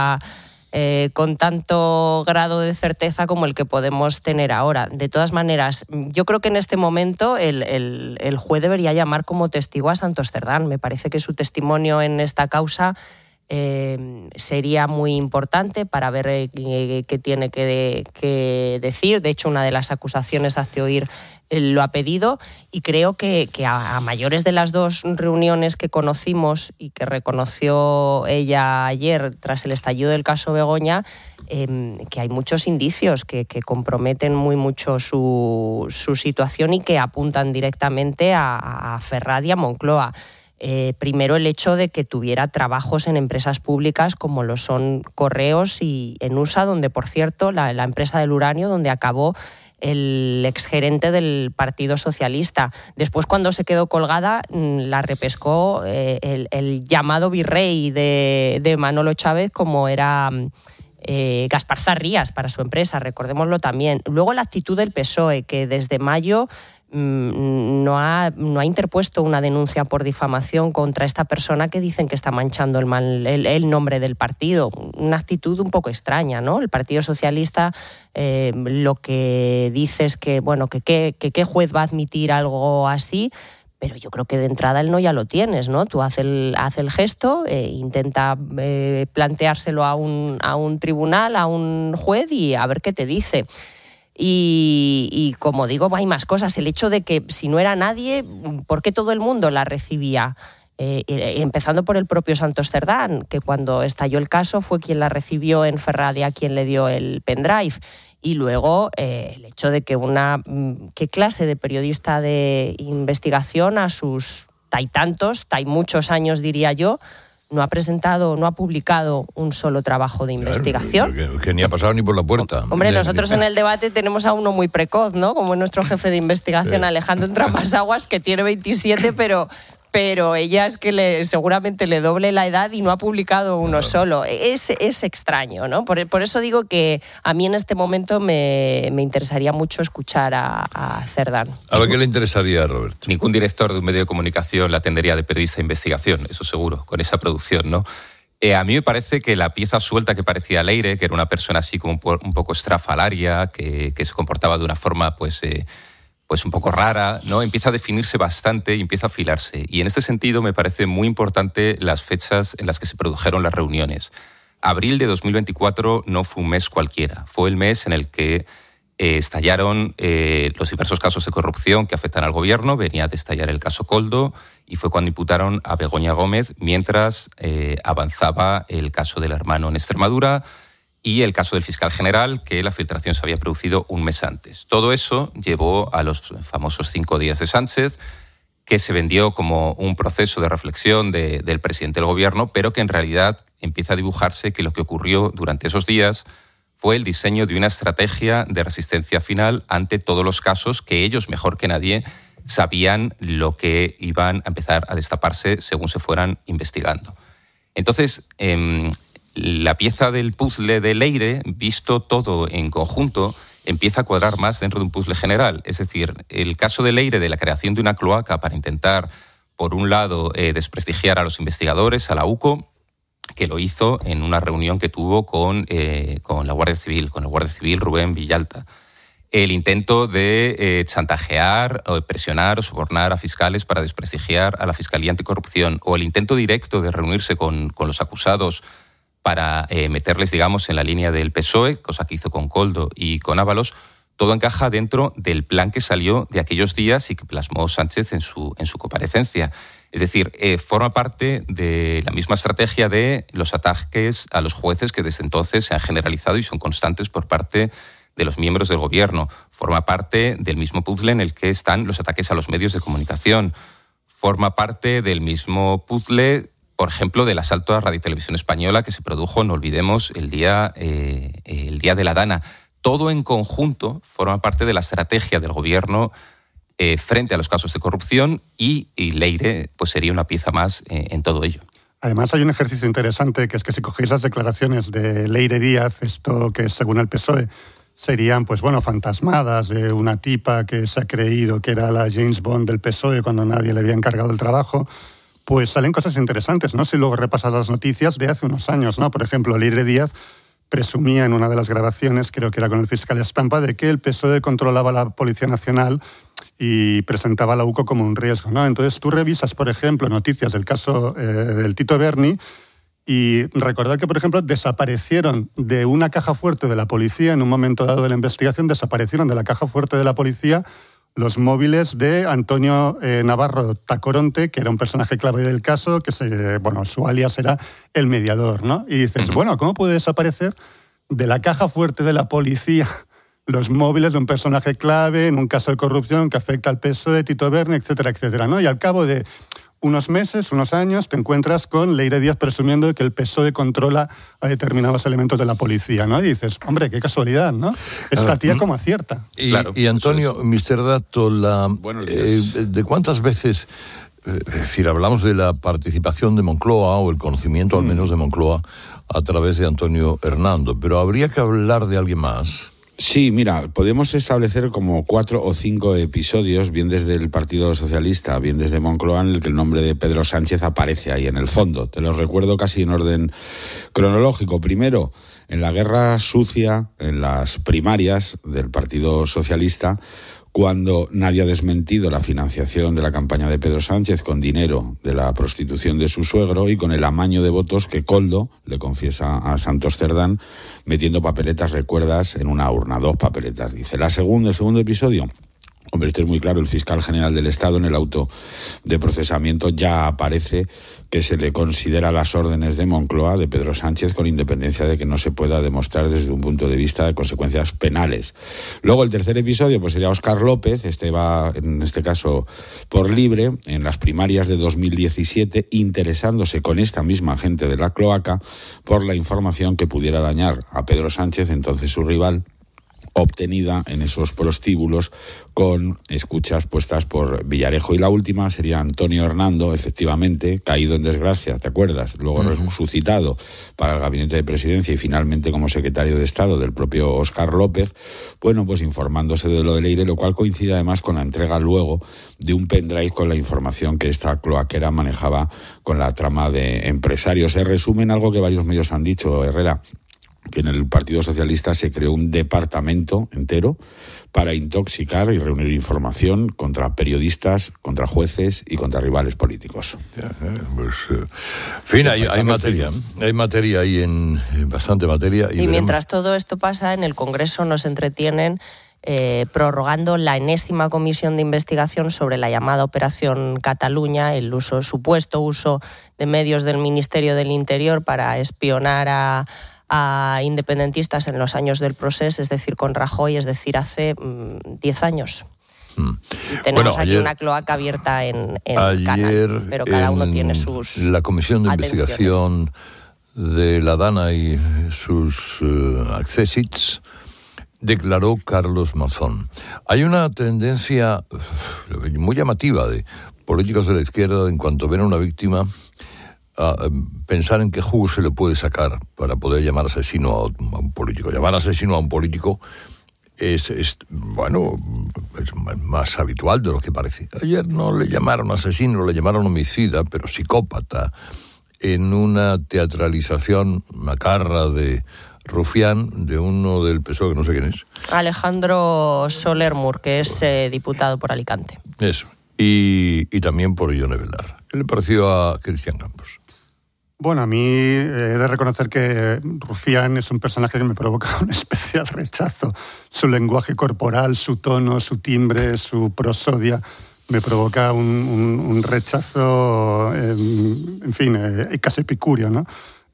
tanto grado de certeza como el que podemos tener ahora. De todas maneras, yo creo que en este momento el juez debería llamar como testigo a Santos Cerdán. Me parece que su testimonio en esta causa sería muy importante para ver qué tiene que decir. De hecho, una de las acusaciones, hazte oír, lo ha pedido, y creo que a mayores de las dos reuniones que conocimos y que reconoció ella ayer tras el estallido del caso Begoña, que hay muchos indicios que comprometen muy mucho su situación y que apuntan directamente a Ferraz y a Moncloa. Primero, el hecho de que tuviera trabajos en empresas públicas como lo son Correos y Enusa, donde, por cierto, la empresa del uranio, donde acabó el exgerente del Partido Socialista. Después, cuando se quedó colgada, la repescó el llamado virrey de Manolo Chávez, como era Gaspar Zarrías para su empresa, recordémoslo también. Luego, la actitud del PSOE, que desde mayo no ha interpuesto una denuncia por difamación contra esta persona que dicen que está manchando el nombre del partido. Una actitud un poco extraña, ¿no? El Partido Socialista lo que dice es que, bueno, que qué juez va a admitir algo así, pero yo creo que de entrada el no ya lo tienes, ¿no? Tú haces el gesto, intenta planteárselo a un tribunal, a un juez y a ver qué te dice. Y como digo, hay más cosas. El hecho de que si no era nadie, ¿por qué todo el mundo la recibía? Empezando por el propio Santos Cerdán, que cuando estalló el caso fue quien la recibió en Ferradi, a quien le dio el pendrive. Y luego el hecho de que ¿qué clase de periodista de investigación a sus muchos años, diría yo, no ha publicado un solo trabajo de investigación? Que ni ha pasado ni por la puerta. Hombre, nosotros en el debate tenemos a uno muy precoz, ¿no? Como nuestro jefe de investigación, Alejandro Tramasaguas, que tiene 27, pero ella es que seguramente le doble la edad y no ha publicado uno solo. Es extraño, ¿no? Por eso digo que a mí en este momento me interesaría mucho escuchar a Cerdán. ¿A ver qué le interesaría, Roberto? Ningún director de un medio de comunicación la atendería de periodista de investigación, eso seguro, con esa producción, ¿no? A mí me parece que la pieza suelta que parecía Leire, que era una persona así como un poco estrafalaria, que se comportaba de una forma, pues un poco rara, ¿no? Empieza a definirse bastante y empieza a afilarse. Y en este sentido me parece muy importante las fechas en las que se produjeron las reuniones. Abril de 2024 no fue un mes cualquiera. Fue el mes en el que estallaron los diversos casos de corrupción que afectan al gobierno. Venía de estallar el caso Koldo y fue cuando imputaron a Begoña Gómez mientras avanzaba el caso del hermano en Extremadura y el caso del fiscal general, que la filtración se había producido un mes antes. Todo eso llevó a los famosos 5 días de Sánchez, que se vendió como un proceso de reflexión del presidente del gobierno, pero que en realidad empieza a dibujarse que lo que ocurrió durante esos días fue el diseño de una estrategia de resistencia final ante todos los casos que ellos, mejor que nadie, sabían lo que iban a empezar a destaparse según se fueran investigando. Entonces, la pieza del puzzle de Leire, visto todo en conjunto, empieza a cuadrar más dentro de un puzzle general. Es decir, el caso de Leire de la creación de una cloaca para intentar, por un lado, desprestigiar a los investigadores, a la UCO, que lo hizo en una reunión que tuvo con la Guardia Civil, con el Guardia Civil Rubén Villalta. El intento de chantajear, o presionar o sobornar a fiscales para desprestigiar a la Fiscalía Anticorrupción, o el intento directo de reunirse con los acusados para meterles, digamos, en la línea del PSOE, cosa que hizo con Koldo y con Ábalos. Todo encaja dentro del plan que salió de aquellos días y que plasmó Sánchez en su comparecencia. Es decir, forma parte de la misma estrategia de los ataques a los jueces que desde entonces se han generalizado y son constantes por parte de los miembros del gobierno. Forma parte del mismo puzzle en el que están los ataques a los medios de comunicación. Forma parte del mismo puzzle, por ejemplo, del asalto a Radio Televisión Española que se produjo, no olvidemos, el día de la Dana. Todo en conjunto forma parte de la estrategia del gobierno frente a los casos de corrupción y Leire pues sería una pieza más en todo ello. Además hay un ejercicio interesante, que es que si cogéis las declaraciones de Leire Díaz, esto que según el PSOE serían fantasmadas de una tipa que se ha creído que era la James Bond del PSOE cuando nadie le había encargado el trabajo, pues salen cosas interesantes, ¿no? Si luego repasas las noticias de hace unos años, ¿no? Por ejemplo, Leire Díaz presumía en una de las grabaciones, creo que era con el fiscal Estampa, de que el PSOE controlaba la Policía Nacional y presentaba a la UCO como un riesgo, ¿no? Entonces tú revisas, por ejemplo, noticias del caso del Tito Berni y recordad que, por ejemplo, desaparecieron de una caja fuerte de la policía, en un momento dado de la investigación, desaparecieron de la caja fuerte de la policía los móviles de Antonio Navarro Tacoronte, que era un personaje clave del caso, que su alias era el mediador, ¿no? Y dices, ¿cómo puede desaparecer de la caja fuerte de la policía los móviles de un personaje clave en un caso de corrupción que afecta al PSOE, Tito Berni, etcétera, etcétera, ¿no? Y al cabo de unos meses, unos años, te encuentras con Leire Díaz presumiendo que el PSOE controla a determinados elementos de la policía, ¿no? Y dices, hombre, qué casualidad, ¿no? Esta tía como acierta. Y Antonio, Mr. Dato, ¿de cuántas veces, es decir, hablamos de la participación de Moncloa, o el conocimiento al menos de Moncloa, a través de Antonio Hernando, pero habría que hablar de alguien más? Sí, mira, podemos establecer como 4 o 5 episodios, bien desde el Partido Socialista, bien desde Moncloa, en el que el nombre de Pedro Sánchez aparece ahí en el fondo. Te los recuerdo casi en orden cronológico. Primero, en la guerra sucia, en las primarias del Partido Socialista, cuando nadie ha desmentido la financiación de la campaña de Pedro Sánchez con dinero de la prostitución de su suegro y con el amaño de votos que Koldo le confiesa a Santos Cerdán metiendo papeletas, recuerdas, en una urna, 2 papeletas. Dice, el segundo episodio, hombre, esto es muy claro, el fiscal general del Estado en el auto de procesamiento ya aparece que se le considera las órdenes de Moncloa, de Pedro Sánchez, con independencia de que no se pueda demostrar desde un punto de vista de consecuencias penales. Luego el tercer episodio pues sería Óscar López, va en este caso por libre, en las primarias de 2017, interesándose con esta misma gente de la cloaca por la información que pudiera dañar a Pedro Sánchez, entonces su rival, obtenida en esos prostíbulos con escuchas puestas por Villarejo. Y la última sería Antonio Hernando, efectivamente, caído en desgracia, ¿te acuerdas? Luego resucitado para el gabinete de presidencia y finalmente como secretario de Estado del propio Óscar López, bueno, pues informándose de lo de Leire, lo cual coincide además con la entrega luego de un pendrive con la información que esta cloaquera manejaba con la trama de empresarios. Se resume en algo que varios medios han dicho, Herrera, que en el Partido Socialista se creó un departamento entero para intoxicar y reunir información contra periodistas, contra jueces y contra rivales políticos. Pues, en fin, hay materia ahí, bastante materia. Y mientras todo esto pasa, en el Congreso nos entretienen prorrogando la enésima comisión de investigación sobre la llamada Operación Cataluña, el supuesto uso de medios del Ministerio del Interior para espionar a independentistas en los años del Procés, es decir, con Rajoy, es decir, hace 10 años. Tenemos aquí una cloaca abierta en Canal, pero cada uno tiene sus la Comisión de Investigación de la Dana y sus accessits declaró Carlos Mazón. Hay una tendencia muy llamativa de políticos de la izquierda en cuanto ven a una víctima a pensar en qué jugo se le puede sacar para poder llamar asesino a un político. Llamar asesino a un político es más habitual de lo que parece. Ayer no le llamaron asesino, le llamaron homicida, pero psicópata, en una teatralización macarra de Rufián, de uno del PSOE, que no sé quién es. Alejandro Soler Mur, que es diputado por Alicante. Eso. Y también por Ione Belarra. ¿Qué le pareció a Cristian Campos? Bueno, a mí he de reconocer que Rufián es un personaje que me provoca un especial rechazo. Su lenguaje corporal, su tono, su timbre, su prosodia, me provoca un rechazo, en fin, casi epicúreo, ¿no?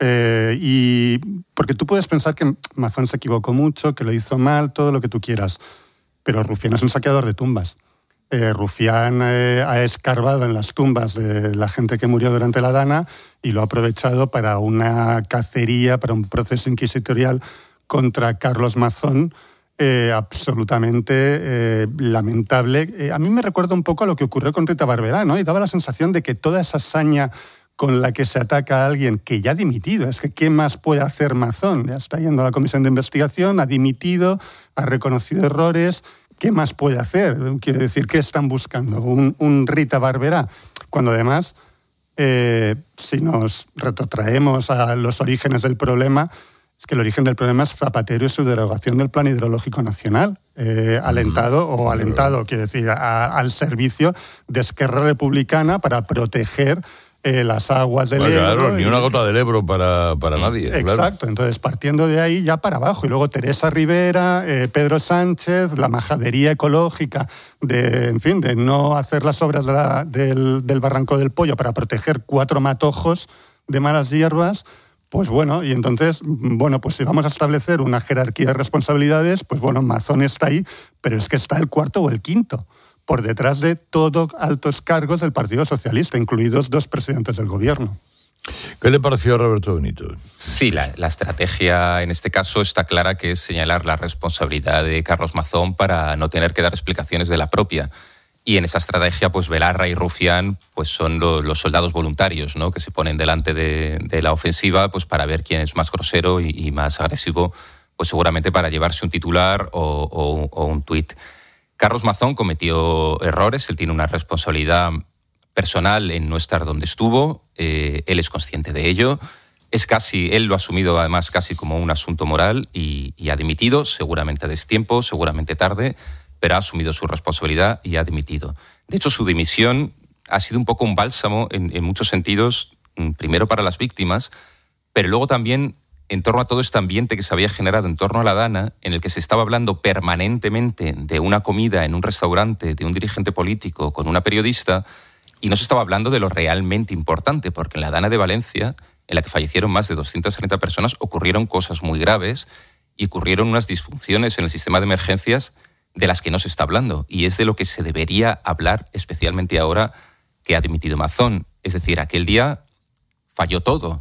Y porque tú puedes pensar que Mazón se equivocó mucho, que lo hizo mal, todo lo que tú quieras, pero Rufián es un saqueador de tumbas. Rufián ha escarbado en las tumbas de la gente que murió durante la Dana y lo ha aprovechado para una cacería, para un proceso inquisitorial contra Carlos Mazón absolutamente lamentable. A mí me recuerda un poco a lo que ocurrió con Rita Barberá, ¿no? Y daba la sensación de que toda esa saña con la que se ataca a alguien que ya ha dimitido, es que ¿qué más puede hacer Mazón? Ya está yendo a la comisión de investigación, ha dimitido, ha reconocido errores. ¿Qué más puede hacer? Quiero decir, ¿qué están buscando? ¿Un Rita Barberá? Cuando además, si nos retrotraemos a los orígenes del problema, es que el origen del problema es Zapatero y su derogación del Plan Hidrológico Nacional, alentado, quiero decir, al servicio de Esquerra Republicana para proteger las aguas del Ebro. Claro, ni una gota del Ebro para nadie. Exacto, claro. Entonces partiendo de ahí ya para abajo. Y luego Teresa Rivera, Pedro Sánchez, la majadería ecológica de no hacer las obras del Barranco del Pollo para proteger 4 matojos de malas hierbas. Pues bueno, y entonces, pues si vamos a establecer una jerarquía de responsabilidades, pues bueno, Mazón está ahí, pero es que está el 4º o el 5º. Por detrás de todos altos cargos del Partido Socialista, incluidos 2 presidentes del gobierno. ¿Qué le pareció a Roberto Benito? Sí, la estrategia en este caso está clara, que es señalar la responsabilidad de Carlos Mazón para no tener que dar explicaciones de la propia. Y en esa estrategia, pues Belarra y Rufián pues son los soldados voluntarios, ¿no?, que se ponen delante de la ofensiva pues para ver quién es más grosero y más agresivo pues seguramente para llevarse un titular o un tuit. Carlos Mazón cometió errores, él tiene una responsabilidad personal en no estar donde estuvo, él es consciente de ello. Él lo ha asumido además casi como un asunto moral y ha dimitido, seguramente a destiempo, seguramente tarde, pero ha asumido su responsabilidad y ha dimitido. De hecho, su dimisión ha sido un poco un bálsamo en muchos sentidos, primero para las víctimas, pero luego también en torno a todo este ambiente que se había generado en torno a la Dana, en el que se estaba hablando permanentemente de una comida en un restaurante de un dirigente político con una periodista, y no se estaba hablando de lo realmente importante, porque en la Dana de Valencia, en la que fallecieron más de 230 personas, ocurrieron cosas muy graves y ocurrieron unas disfunciones en el sistema de emergencias de las que no se está hablando, y es de lo que se debería hablar, especialmente ahora que ha dimitido Mazón. Es decir, aquel día falló todo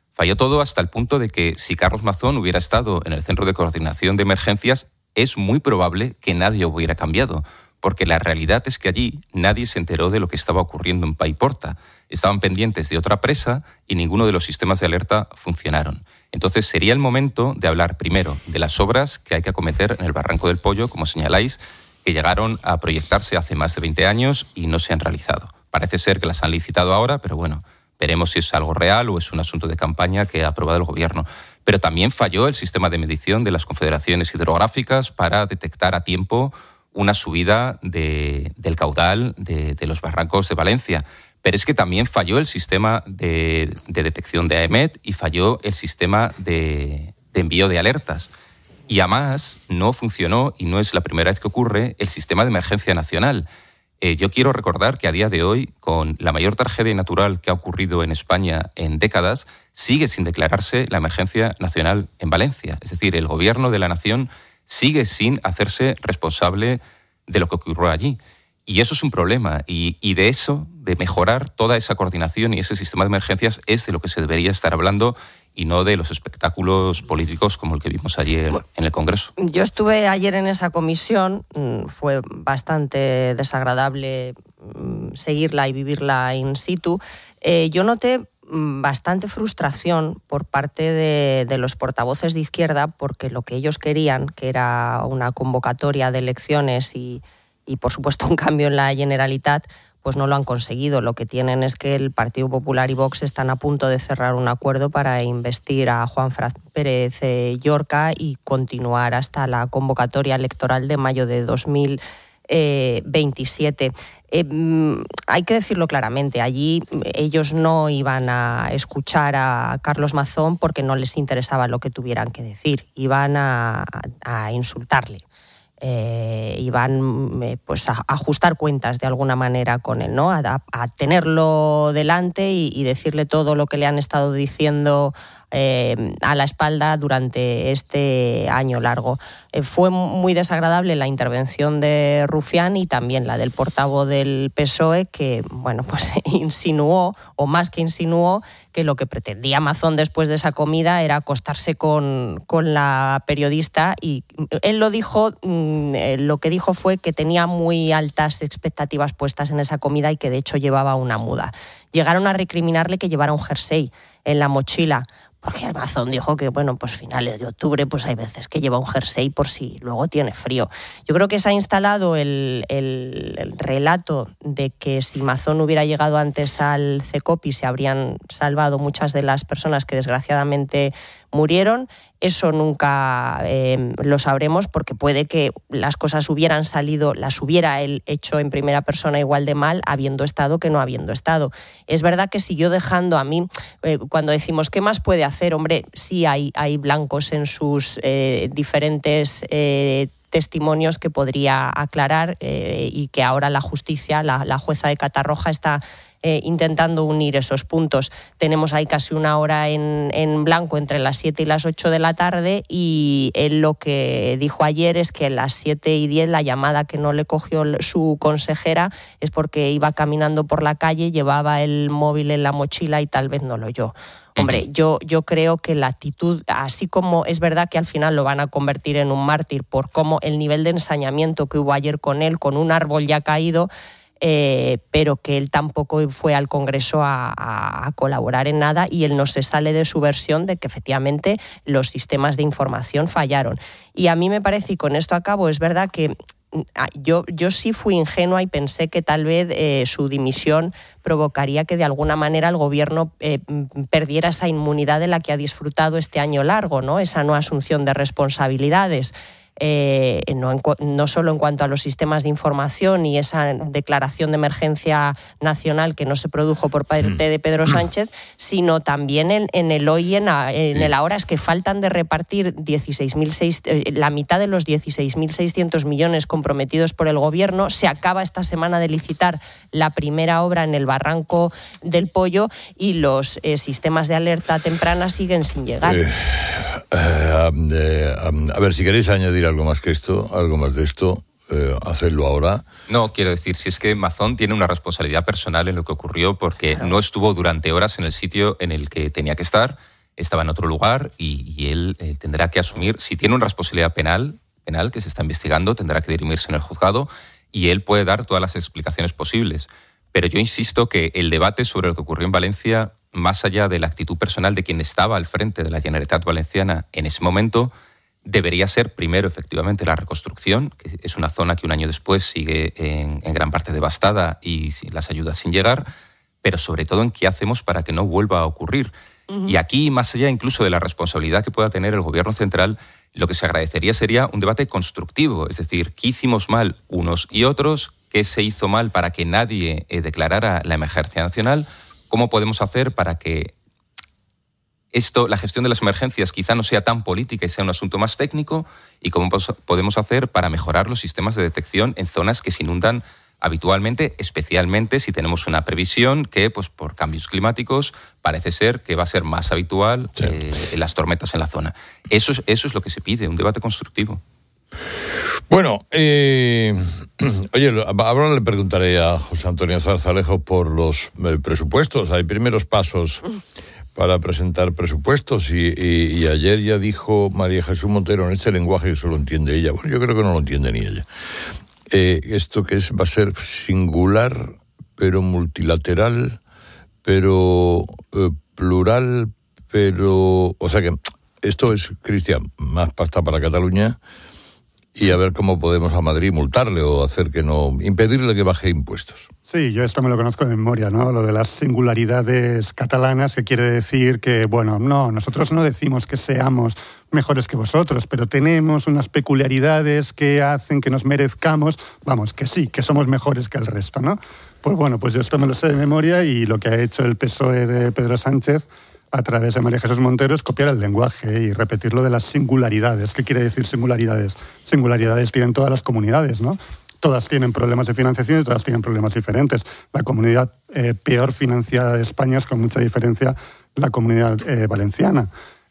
hasta el punto de que si Carlos Mazón hubiera estado en el Centro de Coordinación de Emergencias, es muy probable que nadie hubiera cambiado, porque la realidad es que allí nadie se enteró de lo que estaba ocurriendo en Paiporta. Estaban pendientes de otra presa y ninguno de los sistemas de alerta funcionaron. Entonces sería el momento de hablar primero de las obras que hay que acometer en el Barranco del Pollo, como señaláis, que llegaron a proyectarse hace más de 20 años y no se han realizado. Parece ser que las han licitado ahora, pero bueno, veremos si es algo real o es un asunto de campaña que ha aprobado el Gobierno. Pero también falló el sistema de medición de las confederaciones hidrográficas para detectar a tiempo una subida del caudal de los barrancos de Valencia. Pero es que también falló el sistema de detección de AEMET y falló el sistema de envío de alertas. Y además no funcionó, y no es la primera vez que ocurre, el sistema de emergencia nacional. Yo quiero recordar que a día de hoy, con la mayor tragedia natural que ha ocurrido en España en décadas, sigue sin declararse la emergencia nacional en Valencia. Es decir, el Gobierno de la Nación sigue sin hacerse responsable de lo que ocurrió allí. Y eso es un problema. Y de eso, de mejorar toda esa coordinación y ese sistema de emergencias, es de lo que se debería estar hablando y no de los espectáculos políticos como el que vimos ayer en el Congreso. Yo estuve ayer en esa comisión, fue bastante desagradable seguirla y vivirla in situ. Yo noté bastante frustración por parte de los portavoces de izquierda, porque lo que ellos querían, que era una convocatoria de elecciones y por supuesto un cambio en la Generalitat, pues no lo han conseguido. Lo que tienen es que el Partido Popular y Vox están a punto de cerrar un acuerdo para investir a Juanfran Pérez Llorca y continuar hasta la convocatoria electoral de mayo de 2027. Hay que decirlo claramente, allí ellos no iban a escuchar a Carlos Mazón porque no les interesaba lo que tuvieran que decir, iban a insultarle. Iban pues a ajustar cuentas de alguna manera con él, ¿no? A tenerlo delante y decirle todo lo que le han estado diciendo a la espalda durante este año largo. Fue muy desagradable la intervención de Rufián y también la del portavoz del PSOE, que bueno, pues insinuó, o más que insinuó, que lo que pretendía Mazón después de esa comida era acostarse con la periodista, y él lo dijo, lo que dijo fue que tenía muy altas expectativas puestas en esa comida y que de hecho llevaba una muda. Llegaron a recriminarle que llevara un jersey en la mochila, porque Mazón dijo que, bueno, pues finales de octubre, pues hay veces que lleva un jersey por si luego tiene frío. Yo creo que se ha instalado el relato de que si Mazón hubiera llegado antes al CECOPI se habrían salvado muchas de las personas que desgraciadamente murieron. Eso nunca lo sabremos, porque puede que las cosas hubieran salido, las hubiera él hecho en primera persona igual de mal habiendo estado que no habiendo estado. Es verdad que siguió dejando, a mí, cuando decimos ¿qué más puede hacer? Hombre, sí hay blancos en sus diferentes testimonios que podría aclarar y que ahora la justicia, la jueza de Catarroja está intentando unir esos puntos. Tenemos ahí casi una hora en blanco entre las 7 y las 8 de la tarde, y él lo que dijo ayer es que a las 7:10 la llamada que no le cogió su consejera es porque iba caminando por la calle, llevaba el móvil en la mochila y tal vez no lo oyó. Hombre, yo creo que la actitud, así como es verdad que al final lo van a convertir en un mártir por cómo el nivel de ensañamiento que hubo ayer con él, con un árbol ya caído, pero que él tampoco fue al Congreso a colaborar en nada, y él no se sale de su versión de que efectivamente los sistemas de información fallaron. Y a mí me parece, y con esto acabo, es verdad que yo sí fui ingenua y pensé que tal vez su dimisión provocaría que de alguna manera el gobierno perdiera esa inmunidad de la que ha disfrutado este año largo, ¿no? Esa no asunción de responsabilidades. No solo en cuanto a los sistemas de información y esa declaración de emergencia nacional que no se produjo por parte de Pedro Sánchez, sino también en el hoy y en el ahora. Es que faltan de repartir la mitad de los 16.600 millones comprometidos por el gobierno. Se acaba esta semana de licitar la primera obra en el Barranco del Pollo y los sistemas de alerta temprana siguen sin llegar. A ver, si queréis añadir algo más de esto, hacedlo ahora. No, quiero decir, si es que Mazón tiene una responsabilidad personal en lo que ocurrió, porque no estuvo durante horas en el sitio en el que tenía que estar, estaba en otro lugar y él tendrá que asumir, si tiene una responsabilidad penal que se está investigando, tendrá que dirimirse en el juzgado y él puede dar todas las explicaciones posibles. Pero yo insisto que el debate sobre lo que ocurrió en Valencia, más allá de la actitud personal de quien estaba al frente de la Generalitat Valenciana en ese momento, debería ser primero efectivamente la reconstrucción, que es una zona que un año después sigue en gran parte devastada y las ayudas sin llegar, pero sobre todo en qué hacemos para que no vuelva a ocurrir. Y aquí, más allá incluso de la responsabilidad que pueda tener el gobierno central, lo que se agradecería sería un debate constructivo, es decir, qué hicimos mal unos y otros, qué se hizo mal para que nadie declarara la emergencia nacional, cómo podemos hacer para que la gestión de las emergencias quizá no sea tan política y sea un asunto más técnico, y cómo podemos hacer para mejorar los sistemas de detección en zonas que se inundan habitualmente, especialmente si tenemos una previsión que, pues, por cambios climáticos parece ser que va a ser más habitual las tormentas en la zona. Eso es lo que se pide, un debate constructivo. Bueno, oye, ahora le preguntaré a José Antonio Zarzalejo por los presupuestos. Hay primeros pasos para presentar presupuestos y ayer ya dijo María Jesús Montero en este lenguaje que solo entiende ella. Bueno, yo creo que no lo entiende ni ella. Esto que va a ser singular, pero multilateral, pero plural, pero... O sea que esto es, Cristian, más pasta para Cataluña y a ver cómo podemos a Madrid multarle o hacer que no... impedirle que baje impuestos. Sí, yo esto me lo conozco de memoria, ¿no? Lo de las singularidades catalanas, que quiere decir que, bueno, no, nosotros no decimos que seamos mejores que vosotros, pero tenemos unas peculiaridades que hacen que nos merezcamos, vamos, que sí, que somos mejores que el resto, ¿no? Pues bueno, pues yo esto me lo sé de memoria, y lo que ha hecho el PSOE de Pedro Sánchez a través de María Jesús Montero es copiar el lenguaje y repetir lo de las singularidades. ¿Qué quiere decir singularidades? Singularidades tienen todas las comunidades, ¿no? Todas tienen problemas de financiación y todas tienen problemas diferentes. La comunidad peor financiada de España es, con mucha diferencia, la comunidad valenciana.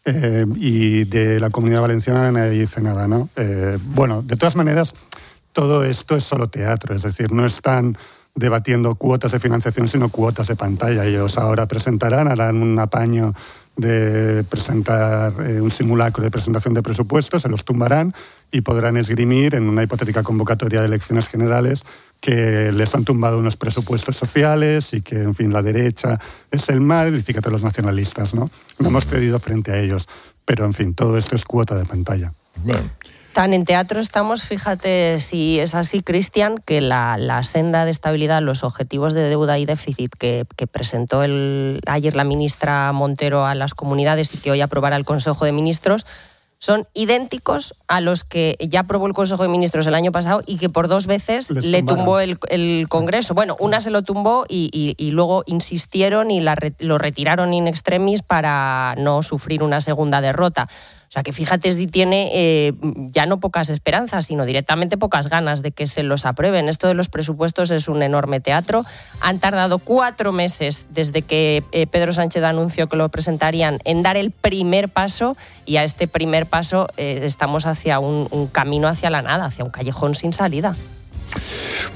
Y de la comunidad valenciana nadie dice nada, ¿no? Bueno, de todas maneras, todo esto es solo teatro, es decir, no están debatiendo cuotas de financiación, sino cuotas de pantalla. Ellos ahora harán un apaño de presentar un simulacro de presentación de presupuestos, se los tumbarán y podrán esgrimir en una hipotética convocatoria de elecciones generales que les han tumbado unos presupuestos sociales y que, en fin, la derecha es el mal, y fíjate los nacionalistas, ¿no? No hemos cedido frente a ellos, pero, en fin, todo esto es cuota de pantalla. Bueno. Tan en teatro estamos, fíjate si es así, Cristian, que la senda de estabilidad, los objetivos de deuda y déficit que presentó ayer la ministra Montero a las comunidades y que hoy aprobará el Consejo de Ministros, son idénticos a los que ya aprobó el Consejo de Ministros el año pasado y que por 2 veces le tumbó el Congreso. Bueno, una se lo tumbó y luego insistieron y lo retiraron in extremis para no sufrir una segunda derrota. O sea que fíjate si tiene ya no pocas esperanzas, sino directamente pocas ganas de que se los aprueben. Esto de los presupuestos es un enorme teatro. Han tardado 4 meses desde que Pedro Sánchez anunció que lo presentarían en dar el primer paso, y a este primer paso estamos hacia un camino hacia la nada, hacia un callejón sin salida.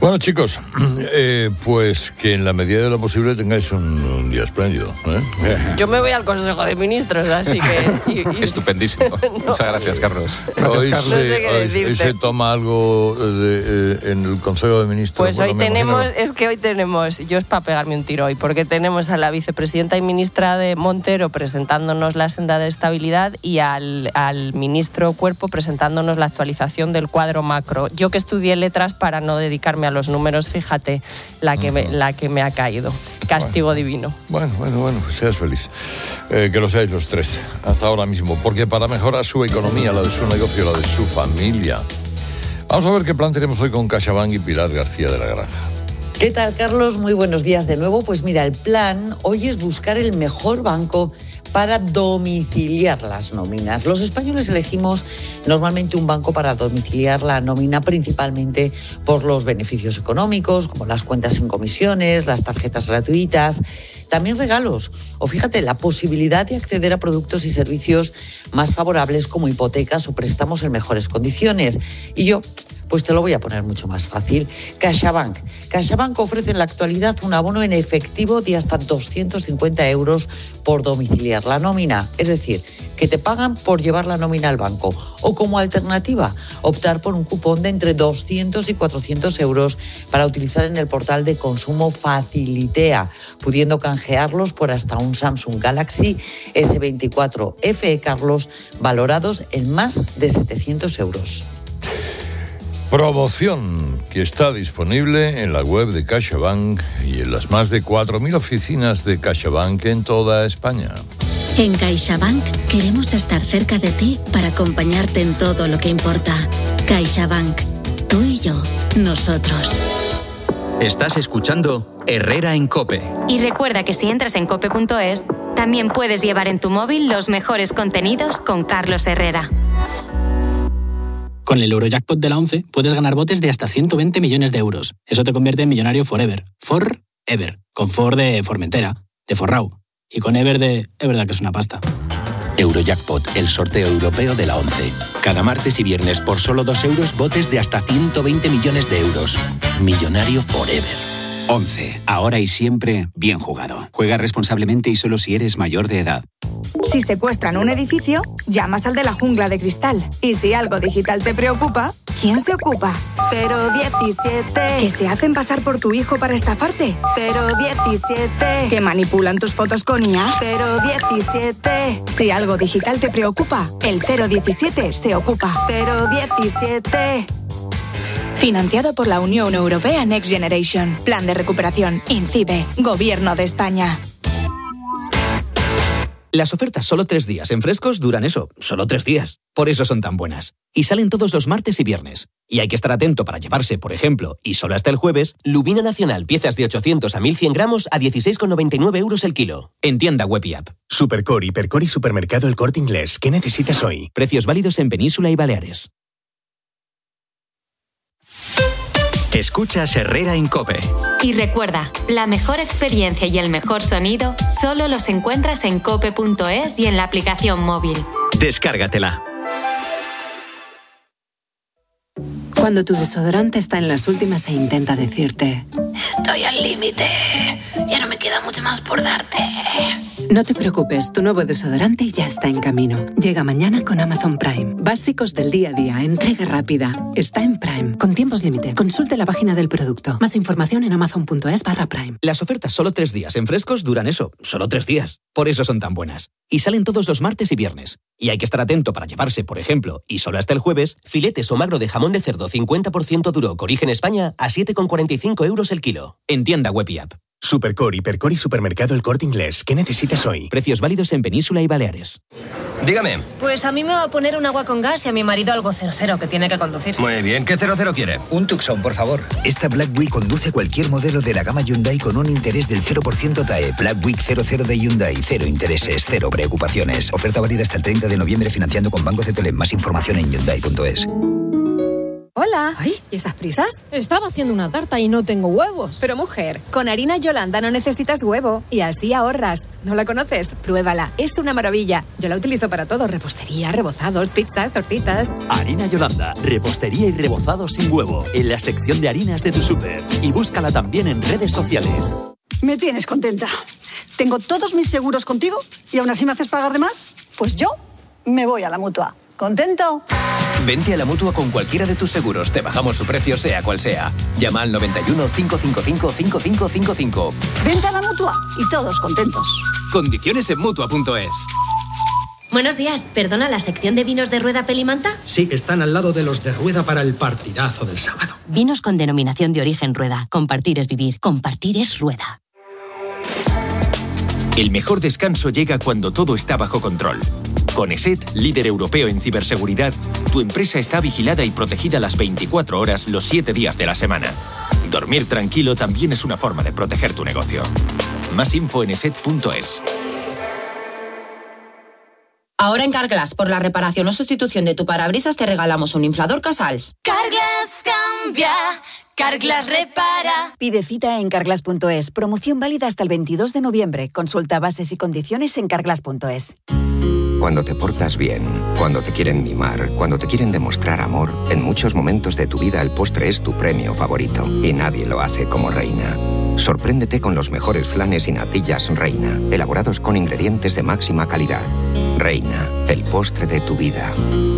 Bueno, chicos, pues que en la medida de lo posible tengáis un día espléndido. Yo me voy al Consejo de Ministros, así que... Estupendísimo. No. Muchas gracias, Carlos. Hoy se toma algo en el Consejo de Ministros. Pues hoy tenemos, yo es para pegarme un tiro hoy, porque tenemos a la vicepresidenta y ministra de Montero presentándonos la senda de estabilidad y al ministro Cuerpo presentándonos la actualización del cuadro macro. Yo que estudié letras para no dedicarme a los números, fíjate la que me ha caído. Castigo divino. Bueno, pues seas feliz. Que lo seáis los tres, hasta ahora mismo, porque para mejorar su economía, la de su negocio, la de su familia. Vamos a ver qué plan tenemos hoy con CaixaBank y Pilar García de la Granja. ¿Qué tal, Carlos? Muy buenos días de nuevo. Pues mira, el plan hoy es buscar el mejor banco para domiciliar las nóminas. Los españoles elegimos normalmente un banco para domiciliar la nómina principalmente por los beneficios económicos, como las cuentas sin comisiones, las tarjetas gratuitas, también regalos o, fíjate, la posibilidad de acceder a productos y servicios más favorables como hipotecas o préstamos en mejores condiciones. Y yo, pues te lo voy a poner mucho más fácil. CaixaBank. CaixaBank ofrece en la actualidad un abono en efectivo de hasta 250 euros por domiciliar la nómina. Es decir, que te pagan por llevar la nómina al banco. O como alternativa, optar por un cupón de entre 200 y 400 euros para utilizar en el portal de consumo Facilitea, pudiendo canjearlos por hasta un Samsung Galaxy S24 FE, Carlos, valorados en más de 700 euros. Promoción que está disponible en la web de CaixaBank y en las más de 4.000 oficinas de CaixaBank en toda España. En CaixaBank queremos estar cerca de ti para acompañarte en todo lo que importa. CaixaBank, tú y yo, nosotros. Estás escuchando Herrera en COPE. Y recuerda que si entras en cope.es, también puedes llevar en tu móvil los mejores contenidos con Carlos Herrera. Con el Eurojackpot de la 11 puedes ganar botes de hasta 120 millones de euros. Eso te convierte en millonario forever. Forever. Con For de Formentera, de Forrau. Y con Ever de... Es verdad que es una pasta. Eurojackpot, el sorteo europeo de la 11. Cada martes y viernes por solo 2 euros, botes de hasta 120 millones de euros. Millonario forever. 11. Ahora y siempre, bien jugado. Juega responsablemente y solo si eres mayor de edad. Si secuestran un edificio, llamas al de la jungla de cristal. Y si algo digital te preocupa, ¿quién se ocupa? 017. ¿Que se hacen pasar por tu hijo para estafarte? 017. ¿Que manipulan tus fotos con IA? 017. Si algo digital te preocupa, el 017 se ocupa. 017. Financiado por la Unión Europea Next Generation. Plan de recuperación. INCIBE. Gobierno de España. Las ofertas solo 3 días en Frescos duran eso, solo 3 días. Por eso son tan buenas. Y salen todos los martes y viernes. Y hay que estar atento para llevarse, por ejemplo, y solo hasta el jueves, Lubina Nacional, piezas de 800 a 1100 gramos a 16,99 euros el kilo. En tienda web y app. Supercor, Hipercor y Supermercado El Corte Inglés. ¿Qué necesitas hoy? Precios válidos en Península y Baleares. Escuchas Herrera en COPE. Y recuerda, la mejor experiencia y el mejor sonido solo los encuentras en cope.es y en la aplicación móvil. Descárgatela. Cuando tu desodorante está en las últimas e intenta decirte: estoy al límite, ya no me queda mucho más por darte. No te preocupes, tu nuevo desodorante ya está en camino. Llega mañana con Amazon Prime. Básicos del día a día, entrega rápida. Está en Prime, con tiempos límite. Consulte la página del producto. Más información en amazon.es/Prime. Las ofertas solo 3 días en Frescos duran eso, solo 3 días. Por eso son tan buenas. Y salen todos los martes y viernes. Y hay que estar atento para llevarse, por ejemplo, y solo hasta el jueves, filetes o magro de jamón de cerdo 50% duro con origen España a 7,45 euros el kilo. En tienda web y app. Supercor, Hipercor y Supermercado El Corte Inglés. ¿Qué necesitas hoy? Precios válidos en Península y Baleares. Dígame. Pues a mí me va a poner un agua con gas y a mi marido algo 00 que tiene que conducir. Muy bien, ¿qué 00 quiere? Un Tucson, por favor. Esta Black Week conduce cualquier modelo de la gama Hyundai con un interés del 0% TAE. Black Week 00 de Hyundai. 0 intereses, 0 preocupaciones. Oferta válida hasta el 30 de noviembre financiando con Banco CTLM. Más información en Hyundai.es. Hola. Ay, ¿y esas prisas? Estaba haciendo una tarta y no tengo huevos. Pero mujer, con harina Yolanda no necesitas huevo y así ahorras. ¿No la conoces? Pruébala, es una maravilla. Yo la utilizo para todo, repostería, rebozados, pizzas, tortitas. Harina Yolanda, repostería y rebozados sin huevo, en la sección de harinas de tu súper. Y búscala también en redes sociales. Me tienes contenta. Tengo todos mis seguros contigo y aún así me haces pagar de más. Pues yo me voy a la Mutua. ¿Contento? Vente a la Mutua con cualquiera de tus seguros. Te bajamos su precio sea cual sea. Llama al 91 555 5555. Vente a la Mutua y todos contentos. Condiciones en Mutua.es. Buenos días. ¿Perdona, la sección de vinos de Rueda Pelimanta? Sí, están al lado de los de Rueda para el partidazo del sábado. Vinos con denominación de origen Rueda. Compartir es vivir. Compartir es Rueda. El mejor descanso llega cuando todo está bajo control. Con ESET, líder europeo en ciberseguridad, tu empresa está vigilada y protegida las 24 horas, los 7 días de la semana. Dormir tranquilo también es una forma de proteger tu negocio. Más info en eset.es. Ahora en Carglass, por la reparación o sustitución de tu parabrisas, te regalamos un inflador Casals. Carglass cambia, Carglass repara. Pide cita en Carglass.es. Promoción válida hasta el 22 de noviembre. Consulta bases y condiciones en Carglass.es. Cuando te portas bien, cuando te quieren mimar, cuando te quieren demostrar amor, en muchos momentos de tu vida el postre es tu premio favorito. Y nadie lo hace como Reina. Sorpréndete con los mejores flanes y natillas Reina, elaborados con ingredientes de máxima calidad. Reina, el postre de tu vida.